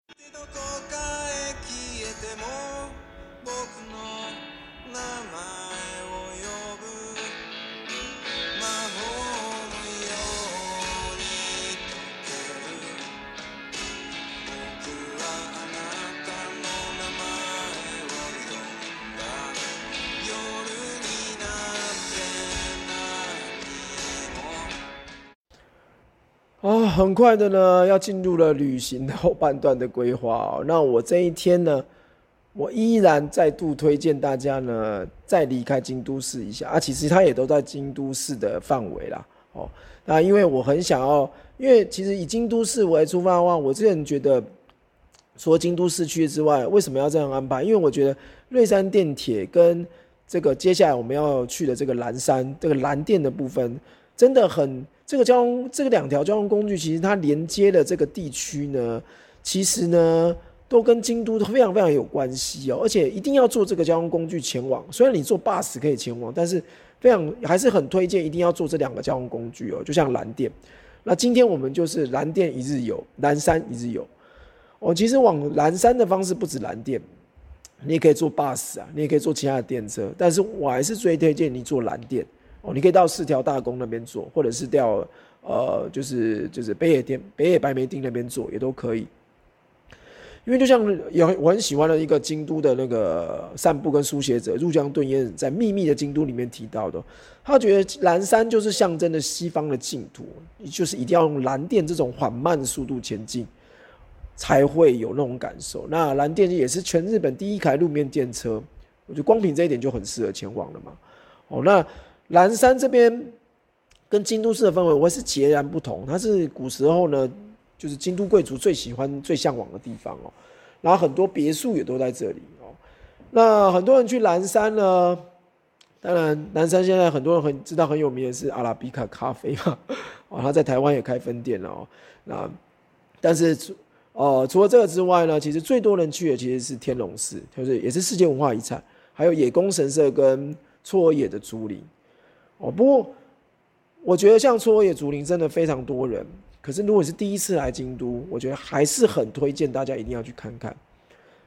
很快的呢，要进入了旅行的后半段的规划那我这一天呢，我依然再度推荐大家呢，再离开京都市一下其实它也都在京都市的范围啦那因为我很想要，因为其实以京都市为出发的话，我之前觉得除了京都市区之外，为什么要这样安排？因为我觉得瑞山电铁跟这个接下来我们要去的这个岚山这个岚电的部分，真的这个两条交通工具，其实它连接的这个地区呢，其实呢都跟京都非常非常有关系而且一定要坐这个交通工具前往。虽然你坐 bus 可以前往，但是还是很推荐一定要坐这两个交通工具就像岚电。那今天我们就是岚电一日游，岚山一日游其实往岚山的方式不止岚电，你也可以坐 bus 你也可以坐其他的电车，但是我还是最推荐你坐岚电你可以到四条大宫那边坐，或者是到就是北野白梅町那边坐也都可以。因为就像我很喜欢的一个京都的那个散步跟书写者入江敦彦在《秘密的京都》里面提到的，他觉得岚山就是象征的西方的净土，就是一定要用岚电这种缓慢的速度前进，才会有那种感受。那岚电也是全日本第一台路面电车，我觉得光凭这一点就很适合前往了嘛。那岚山这边跟京都市的氛围我是截然不同，它是古时候呢就是京都贵族最喜欢最向往的地方然后很多别墅也都在这里那很多人去岚山呢，当然岚山现在很多人知道很有名的是阿拉比卡咖啡嘛他在台湾也开分店了那但是除了这个之外呢，其实最多人去的其实是天龙寺，就是也是世界文化遗产，还有野宫神社跟嵯峨野的竹林不过我觉得像嵯峨野竹林真的非常多人，可是如果是第一次来京都，我觉得还是很推荐大家一定要去看看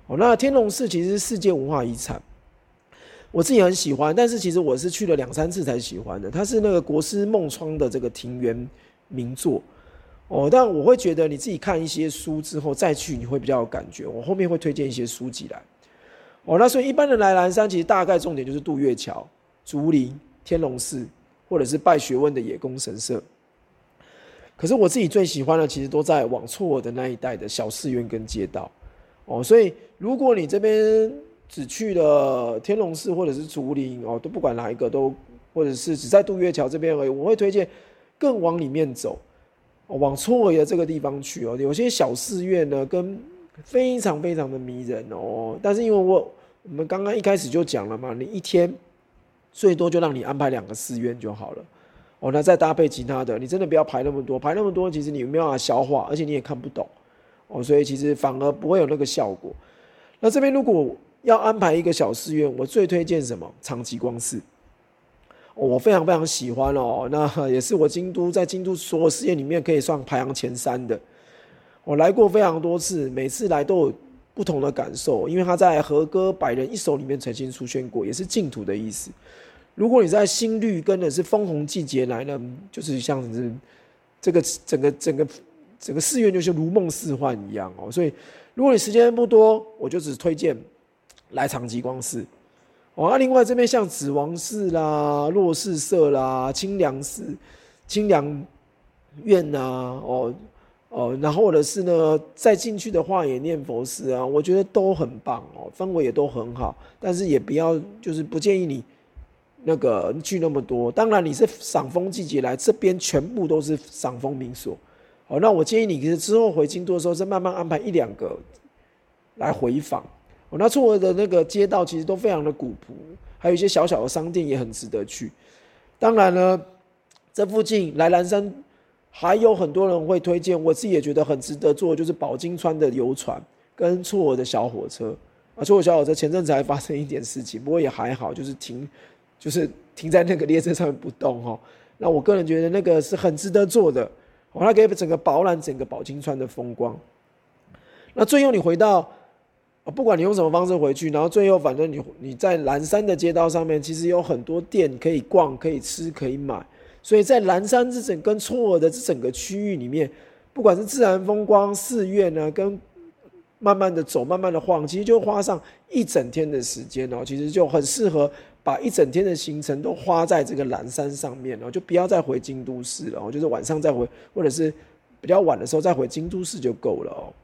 那天龙寺其实是世界文化遗产，我自己很喜欢，但是其实我是去了2-3次才喜欢的。它是那个国师梦窗的这个庭园名作但我会觉得你自己看一些书之后再去，你会比较有感觉。我后面会推荐一些书籍来那所以一般人来蓝山，其实大概重点就是渡月桥、竹林、天龙寺，或者是拜学问的野公神社。可是我自己最喜欢的，其实都在往错的那一带的小寺院跟街道所以如果你这边只去了天龙寺或者是竹林都不管哪一个都，或者是只在渡月桥这边而已，我会推荐更往里面走往错的这个地方去有些小寺院呢，跟非常非常的迷人但是因为我们刚刚一开始就讲了嘛，你一天最多就让你安排2个寺院就好了那再搭配其他的，你真的不要排那么多，排那么多其实你没有办法消化，而且你也看不懂所以其实反而不会有那个效果。那这边如果要安排一个小寺院，我最推荐什么？长吉光寺我非常非常喜欢那也是我在京都所有寺院里面可以算排行前3的。我来过非常多次，每次来都有不同的感受，因为它在和歌百人一首里面曾经出现过，也是净土的意思。如果你在新绿跟的是枫红季节来呢，就是像是这个整个寺院就是如梦似幻一样所以如果你时间不多，我就只推荐来长吉光寺另外这边像紫王寺啦、洛寺社啦、清凉寺、清凉院然后或者是呢再进去的化野念佛寺我觉得都很棒氛围也都很好，但是也不要就是不建议你那个去那么多。当然你是赏枫季节来，这边全部都是赏枫名所那我建议你之后回京都的时候再慢慢安排1-2个来回访那错额的那个街道其实都非常的古朴，还有一些小小的商店也很值得去。当然呢，这附近来蓝山还有很多人会推荐，我自己也觉得很值得坐，就是宝金川的游船跟错额的小火车错额小火车前阵子还发生一点事情，不过也还好，就是停在那个列车上面不动那我个人觉得那个是很值得坐的它可以整个饱览整个宝金川的风光。那最后你回到不管你用什么方式回去，然后最后反正你在蓝山的街道上面，其实有很多店可以逛、可以吃、可以买。所以在蓝山跟错额的这整个区域里面，不管是自然风光、寺院呢，跟慢慢的走、慢慢的晃，其实就花上1整天的时间其实就很适合把1整天的行程都花在这个蓝山上面就不要再回京都市了就是晚上再回，或者是比较晚的时候再回京都市就够了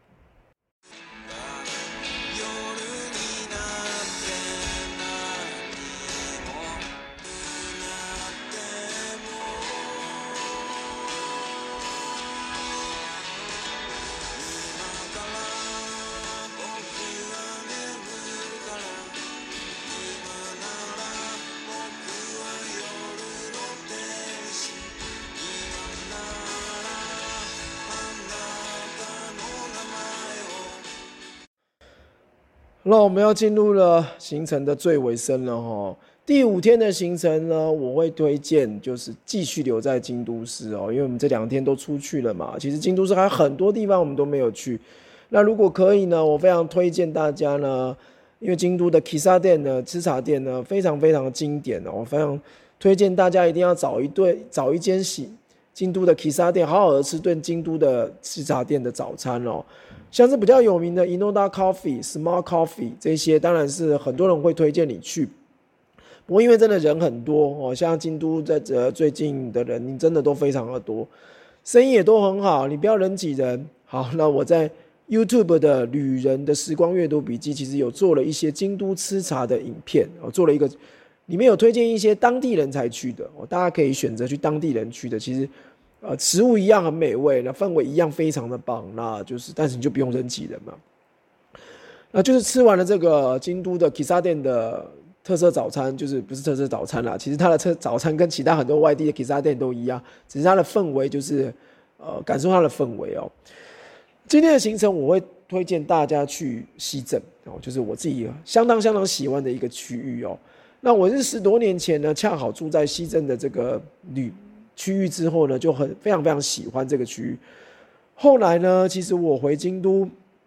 那我们要进入了行程的最尾声了第5天的行程呢，我会推荐就是继续留在京都市因为我们这2天都出去了嘛，其实京都市还有很多地方我们都没有去。那如果可以呢，我非常推荐大家呢，因为京都的喫茶店呢、吃茶店呢非常非常的经典我非常推荐大家一定要找一间京都的喫茶店，好好的吃顿京都的吃茶店的早餐像是比较有名的 Inoda Coffee、Smart Coffee 这些，当然是很多人会推荐你去。不过因为真的人很多像京都在最近的人真的都非常的多，生意也都很好，你不要人挤人。好，那我在 YouTube 的旅人的时光阅读笔记其实有做了一些京都吃茶的影片做了一个里面有推荐一些当地人才去的大家可以选择去当地人去的，其实食物一样很美味，那氛围一样非常的棒，那就是但是你就不用人挤人嘛。那就是吃完了这个京都的喫茶店的特色早餐，就是不是特色早餐啦，其实它的早餐跟其他很多外地的喫茶店都一样，只是它的氛围就是感受它的氛围今天的行程我会推荐大家去西镇就是我自己相当相当喜欢的一个区域那我是10多年前呢，恰好住在西镇的这个区域之后呢，就非常非常喜欢这个区域。后来呢，其实我回京都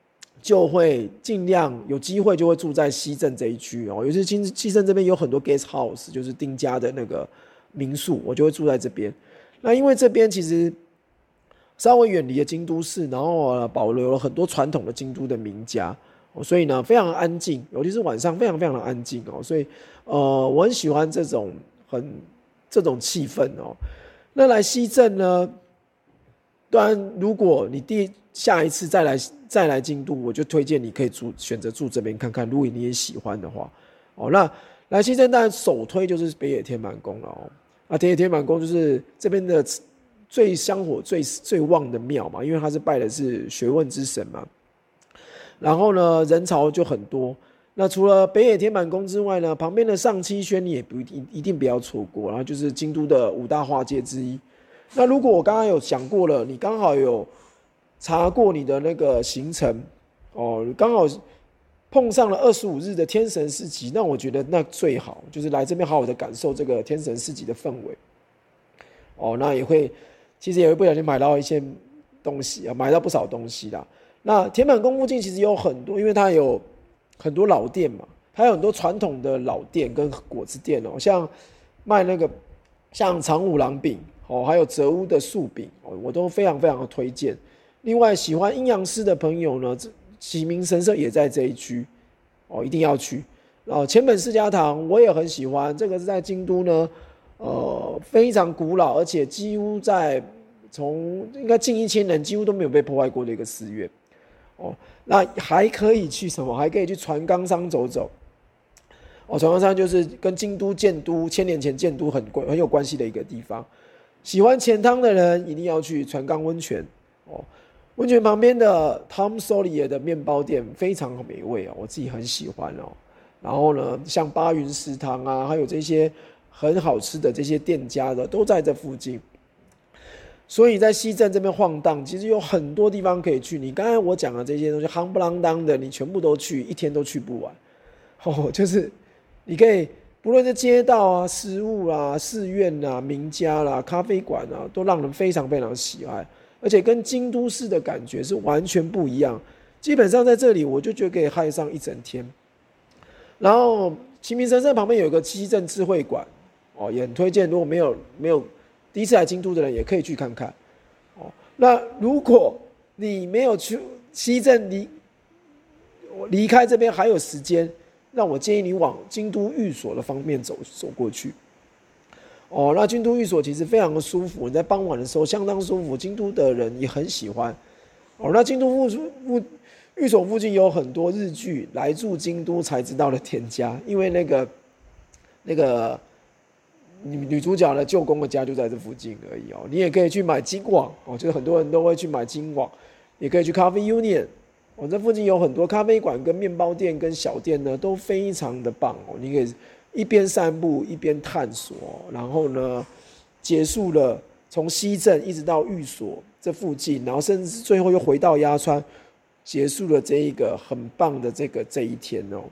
就会尽量有机会就会住在西镇这一区哦，尤其是西镇这边有很多 guest house， 就是丁家的那个民宿，我就会住在这边。那因为这边其实稍微远离了京都市，然后保留了很多传统的京都的名家，所以呢非常安静，尤其是晚上非常非常的安静哦，所以我很喜欢这种气氛哦。那来西镇呢，当然如果你下一次再来京都，我就推荐你可以选择住这边看看，如果你也喜欢的话哦。那来西镇当然首推就是北野天满宫了哦。北野天满宫就是这边的最香火最旺的庙嘛，因为它是拜的是学问之神嘛。然后呢，人潮就很多。那除了北野天满宫之外呢，旁边的上七轩你也一定不要错过，然后就是京都的五大画界之一。那如果我刚刚有讲过了，你刚好有查过你的那个行程哦，刚好碰上了25日的天神市集，那我觉得那最好就是来这边好好的感受这个天神市集的氛围哦。那其实也会不小心买到一些东西啊，买到不少东西啦。那天满宫附近其实有很多，因为它有很多老店嘛，它有很多传统的老店跟果子店哦，像卖那个像长五郎饼哦，还有泽屋的素饼哦，我都非常非常的推荐。另外，喜欢阴阳师的朋友呢，启明神社也在这一区哦，一定要去。千本释迦堂我也很喜欢，这个是在京都呢，非常古老，而且几乎应该近1000年，几乎都没有被破坏过的一个寺院哦。那还可以去什么？还可以去船冈山走走哦。船冈山就是跟京都建都1000年前建都很有关系的一个地方。喜欢钱汤的人一定要去船冈温泉哦。温泉旁边的 Tom Sawyer 的面包店非常美味哦，我自己很喜欢哦。然后呢，像八云食堂啊，还有这些很好吃的这些店家的都在这附近。所以在西镇这边晃荡，其实有很多地方可以去。你刚才我讲的这些东西，夯不啷当的，你全部都去，一天都去不完。哦，就是你可以不论是街道啊、食物啊、寺院啊、名家啦、咖啡馆啊，都让人非常非常喜爱。而且跟京都市的感觉是完全不一样，基本上在这里我就觉得可以嗨上一整天。然后启明神社旁边有一个西镇智慧馆哦，也很推荐，如果没有第一次来京都的人也可以去看看哦。那如果你没有去西镇离开这边还有时间，那我建议你往京都御所的方面走过去。哦，那京都御所其实非常的舒服，你在傍晚的时候相当舒服，京都的人也很喜欢。哦，那京都御所附近有很多日剧，来住京都才知道的店家，因为那个女主角的舅公的家就在这附近而已哦。你也可以去买金网哦，就是很多人都会去买金网，也可以去咖啡 Union 哦，这附近有很多咖啡馆跟面包店跟小店呢，都非常的棒哦，你可以一边散步一边探索，然后呢，结束了从西镇一直到御所这附近，然后甚至最后又回到鸭川，结束了这一个很棒的这一天哦。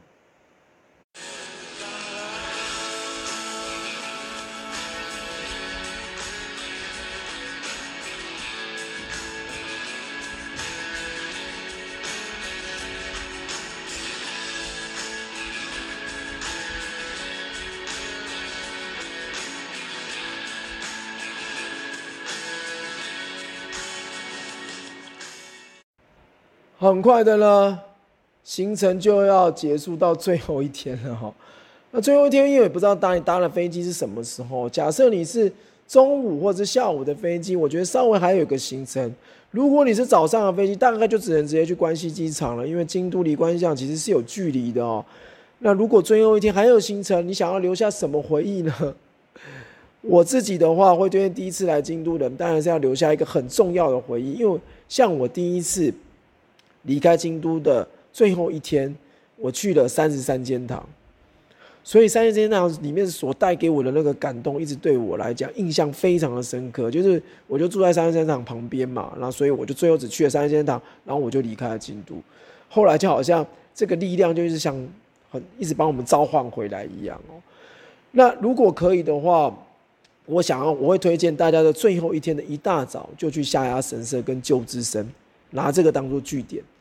很快的呢，行程就要结束到最后一天了哈。那最后一天，因为也不知道你搭的飞机是什么时候。假设你是中午或者是下午的飞机，我觉得稍微还有一个行程。如果你是早上的飞机，大概就只能直接去关西机场了，因为京都离关西机场其实是有距离的哦。那如果最后一天还有行程，你想要留下什么回忆呢？我自己的话，会推荐第一次来京都的人，当然是要留下一个很重要的回忆，因为像我第一次离开京都的最后一天，我去了33间堂，所以33间堂里面所带给我的那个感动，一直对我来讲印象非常的深刻。就是我就住在33间堂旁边嘛，然后所以我就最后只去了33间堂，然后我就离开了京都。后来就好像这个力量就是像一直帮我们召唤回来一样哦。那如果可以的话，我会推荐大家的最后一天的一大早就去下鸭神社跟旧之森，拿这个当做据点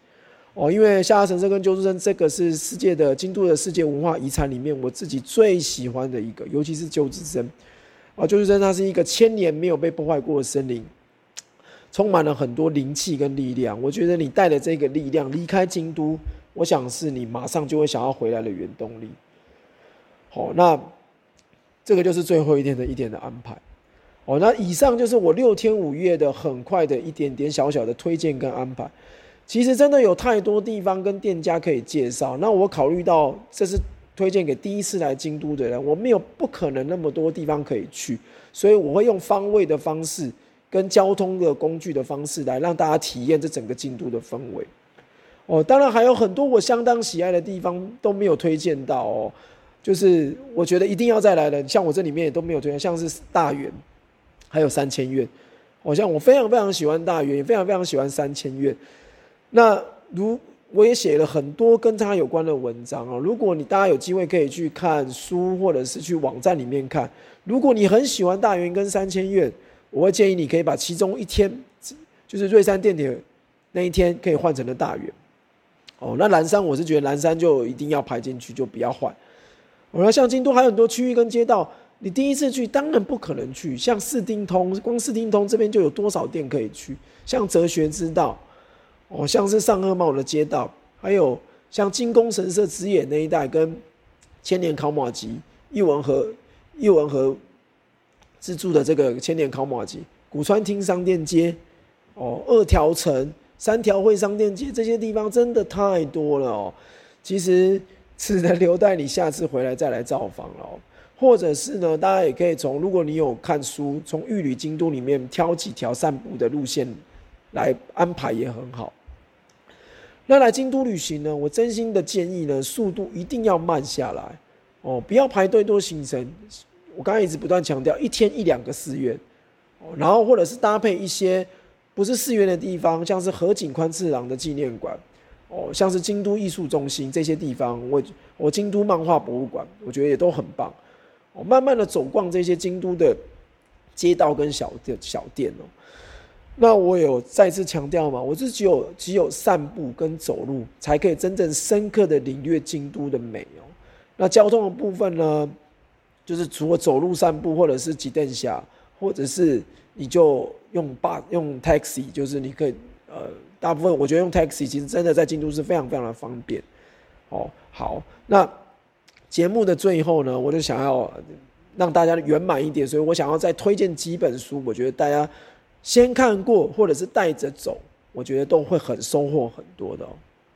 因为下鸭神社跟鸠之森这个是京都的世界文化遗产里面我自己最喜欢的一个，尤其是鸠之森。鸠之森它是一个1000年没有被破坏过的森林，充满了很多灵气跟力量。我觉得你带着这个力量离开京都，我想是你马上就会想要回来的原动力。那这个就是最后一天的安排。那以上就是我6天5夜的很快的一点点小小的推荐跟安排。其实真的有太多地方跟店家可以介绍，那我考虑到这是推荐给第一次来京都的人，我不可能那么多地方可以去，所以我会用方位的方式跟交通的工具的方式来让大家体验这整个京都的氛围。当然还有很多我相当喜爱的地方都没有推荐到就是我觉得一定要再来的，像我这里面也都没有推荐，像是大园还有三千院。像我非常非常喜欢大园，也非常非常喜欢三千院。那我也写了很多跟它有关的文章如果大家有机会可以去看书，或者是去网站里面看。如果你很喜欢大园跟三千院，我会建议你可以把其中一天，就是瑞山电铁那一天可以换成了大园。那蓝山我是觉得蓝山就一定要排进去，就不要换。那像京都还有很多区域跟街道，你第一次去当然不可能去，像四丁通，光四丁通这边就有多少店可以去，像哲学之道。像是上贺茂的街道，还有像金宫神社直野那一带，跟千年考马集、艺文和自助的这个千年考马集、古川町商店街、二条城、三条会商店街，这些地方真的太多了其实只能留待你下次回来再来造访了或者是呢，大家也可以如果你有看书，从玉里京都里面挑几条散步的路线来安排也很好。那来京都旅行呢，我真心的建议呢，速度一定要慢下来不要排队多行程。我刚才一直不断强调，1天1-2个寺院然后或者是搭配一些不是寺院的地方，像是河井宽次郎的纪念馆像是京都艺术中心这些地方，我京都漫画博物馆，我觉得也都很棒慢慢的走逛这些京都的街道跟小店那我有再次强调嘛，我是只有散步跟走路才可以真正深刻的领略京都的美那交通的部分呢，就是除了走路散步或者是骑电车，或者是你就用 taxi， 就是你可以大部分我觉得用 taxi 其实真的在京都是非常非常的方便好，那节目的最后呢，我就想要让大家圆满一点，所以我想要再推荐几本书，我觉得大家先看过或者是带着走，我觉得都会收获很多的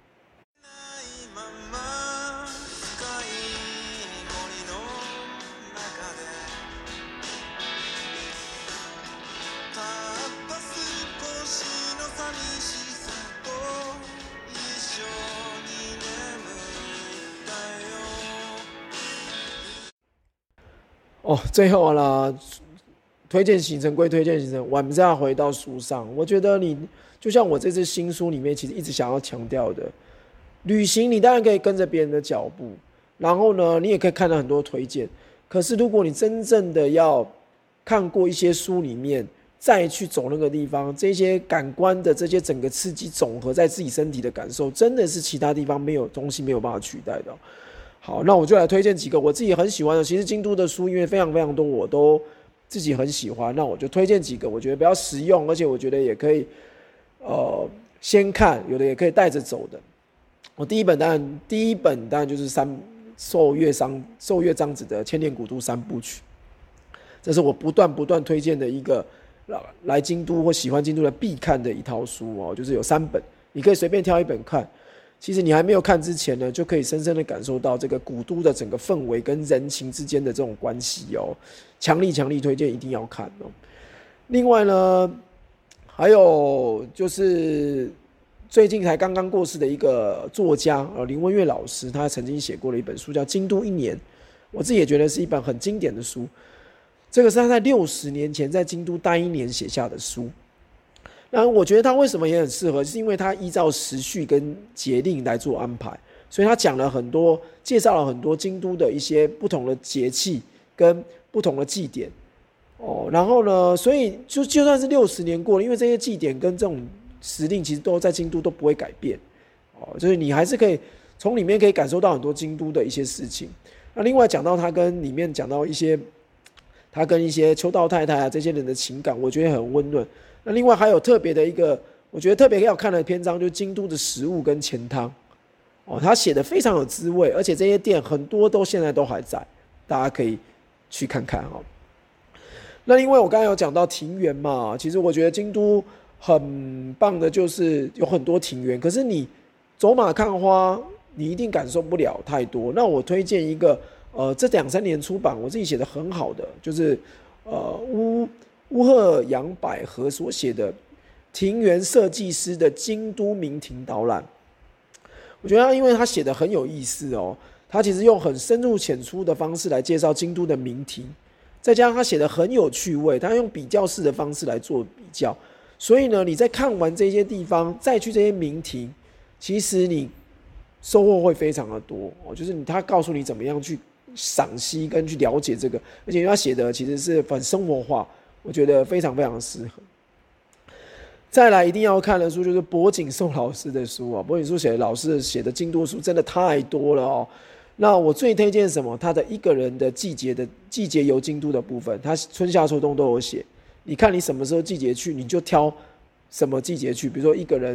最后啦，推荐行程归推荐行程，我们再回到书上。我觉得你就像我这次新书里面其实一直想要强调的，旅行你当然可以跟着别人的脚步，然后呢，你也可以看到很多推荐。可是如果你真正的要看过一些书里面，再去走那个地方，这些感官的这些整个刺激总和在自己身体的感受，真的是其他地方东西没有办法取代的好，那我就来推荐几个我自己很喜欢的。其实京都的书因为非常非常多，我都自己很喜欢，那我就推荐几个我觉得比较实用，而且我觉得也可以先看，有的也可以带着走的。第一本当然就是寿月章子的千年古都三部曲，这是我不断推荐的一个来京都或喜欢京都的必看的一套书就是有3本，你可以随便挑一本看。其实你还没有看之前呢，就可以深深的感受到这个古都的整个氛围跟人情之间的这种关系强力推荐，一定要看另外呢，还有就是最近才刚刚过世的一个作家林文月老师，他曾经写过了一本书叫《京都一年》，我自己也觉得是一本很经典的书。这个是他在60年前在京都待1年写下的书。那我觉得他为什么也很适合，是因为他依照时序跟节令来做安排，所以他讲了很多，介绍了很多京都的一些不同的节气跟不同的祭典然后呢，所以就算是60年过了，因为这些祭典跟这种时令其实都在京都都不会改变， 就是你还是可以从里面可以感受到很多京都的一些事情。那另外讲到他跟里面讲到一些他跟一些秋道太太啊这些人的情感，我觉得很温润。那另外还有特别的一个，我觉得特别要看的篇章，就是京都的食物跟钱汤。他写的非常有滋味，而且这些店很多现在都还在，大家可以去看看哦。那因为我刚才有讲到庭园嘛，其实我觉得京都很棒的就是有很多庭园，可是你走马看花，你一定感受不了太多。那我推荐一个，这2-3年出版，我自己写的很好的，就是乌鹤阳百合所写的庭园设计师的京都名庭导览。我觉得因为他写的很有意思哦，他其实用很深入浅出的方式来介绍京都的名庭，再加上他写的很有趣味，他用比较式的方式来做比较，所以呢，你在看完这些地方，再去这些名庭，其实你收获会非常的多哦。就是他告诉你怎么样去赏析跟去了解这个，而且他写的其实是很生活化，我觉得非常非常适合。再来一定要看的书就是柏井寿老师的书啊，柏井寿老师写的京都书真的太多了哦。那我最推荐什么？他的一个人的季节游京都的部分，他春夏秋冬都有写。你看你什么时候季节去，你就挑什么季节去。比如说一个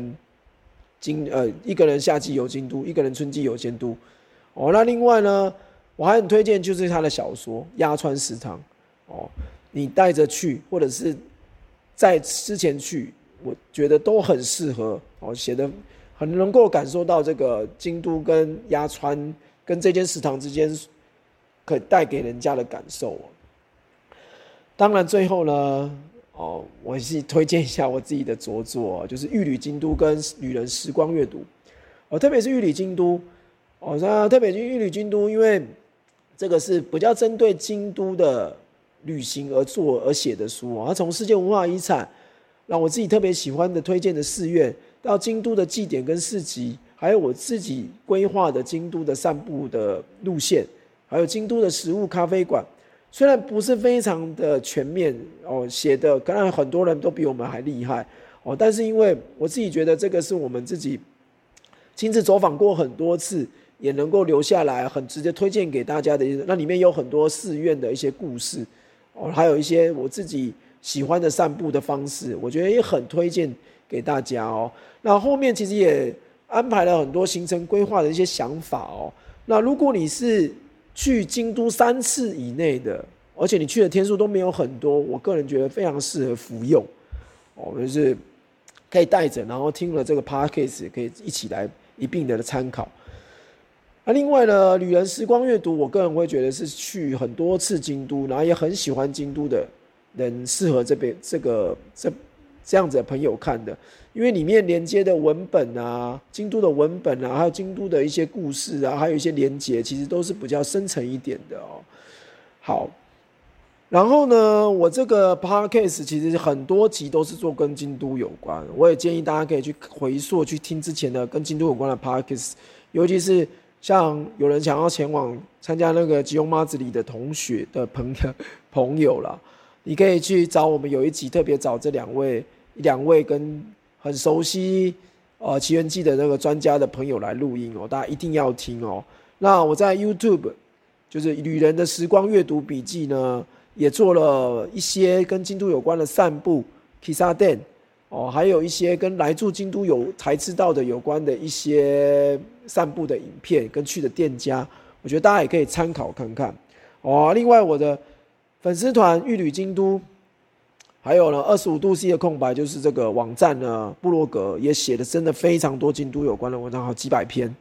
人夏季游京都，一个人春季游京都。那另外呢，我还很推荐就是他的小说《鸭川食堂》你带着去，或者是在之前去。我觉得都很适合写的很能够感受到这个京都跟鸭川跟这间食堂之间可以带给人家的感受当然最后呢我是推荐一下我自己的着作就是《御旅京都》跟《旅人时光阅读》特别是《御旅京都》特别是《御旅京都》，因为这个是比较针对京都的旅行而写的书它从世界文化遗产让我自己特别喜欢的推荐的寺院，到京都的祭典跟市集，还有我自己规划的京都的散步的路线，还有京都的食物咖啡馆，虽然不是非常的全面写的可能很多人都比我们还厉害但是因为我自己觉得这个是我们自己亲自走访过很多次，也能够留下来很直接推荐给大家的，那里面有很多寺院的一些故事还有一些我自己喜欢的散步的方式，我觉得也很推荐给大家那后面其实也安排了很多行程规划的一些想法那如果你是去京都3次以内的，而且你去的天数都没有很多，我个人觉得非常适合服用就是可以带着，然后听了这个 podcast 可以一起来一并的参考。另外呢，旅人时光阅读，我个人会觉得是去很多次京都，然后也很喜欢京都的人适合这样子的朋友看的，因为里面连接的文本啊，京都的文本啊，还有京都的一些故事啊，还有一些连接，其实都是比较深层一点的好，然后呢，我这个 podcast 其实很多集都是做跟京都有关，我也建议大家可以去回溯去听之前的跟京都有关的 podcast， 尤其是像有人想要前往参加那个吉翁妈子里的同学的朋友啦，你可以去找我们有一集特别找这两位跟很熟悉奇缘记的那个专家的朋友来录音大家一定要听那我在 YouTube 就是旅人的时光阅读笔记呢，也做了一些跟京都有关的散步 Kissa Den还有一些跟来住京都才知道的有关的一些散步的影片跟去的店家，我觉得大家也可以参考看看另外我的粉丝团御旅京都，还有呢25度 C 的空白，就是这个网站呢部落格也写的真的非常多京都有关的文章，好几百篇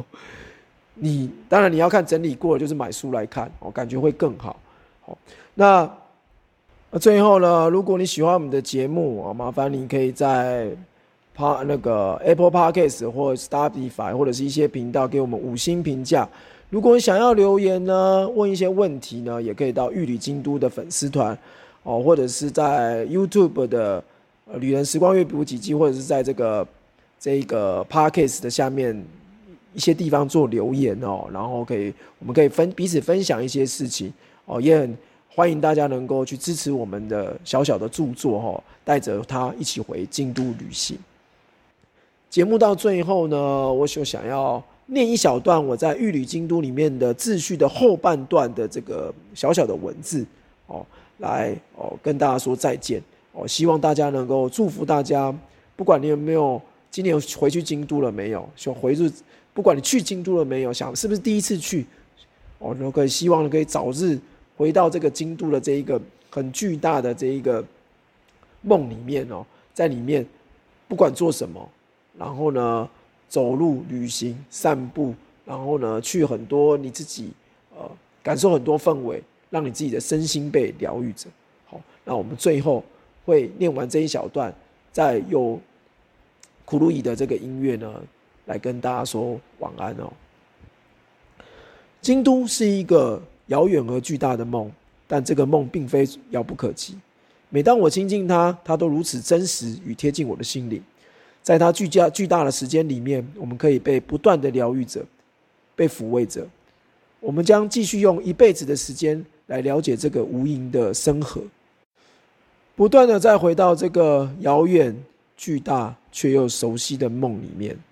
当然你要看整理过了，就是买书来看感觉会更好那最后呢，如果你喜欢我们的节目麻烦你可以在那个 Apple Podcast 或 Spotify 或者是一些频道给我们5星评价。如果你想要留言呢，问一些问题呢，也可以到御旅京都的粉丝团或者是在 YouTube 的旅人时光阅读笔记，或者是在这个 Podcast 的下面一些地方做留言然后我们可以彼此分享一些事情也很欢迎大家能够去支持我们的小小的著作带着它一起回京都旅行。 节目到最后呢，我就想要念一小段我在《玉履京都》里面的秩序的后半段的这个小小的文字来跟大家说再见希望大家能够祝福大家，不管你有没有今年回去京都了没有，不管你去京都了没有，想是不是第一次去都可以，希望可以早日回到这个京都的这一个很巨大的这一个梦里面在里面不管做什么，然后呢走路、旅行、散步，然后呢去很多你自己感受很多氛围，让你自己的身心被疗愈着。好，那我们最后会念完这一小段，再有苦鲁伊的这个音乐呢，来跟大家说晚安京都是一个遥远而巨大的梦，但这个梦并非遥不可及。每当我亲近它，它都如此真实与贴近我的心灵。在它巨大的时间里面，我们可以被不断的疗愈着，被抚慰着。我们将继续用一辈子的时间来了解这个无垠的深河，不断的再回到这个遥远、巨大却又熟悉的梦里面。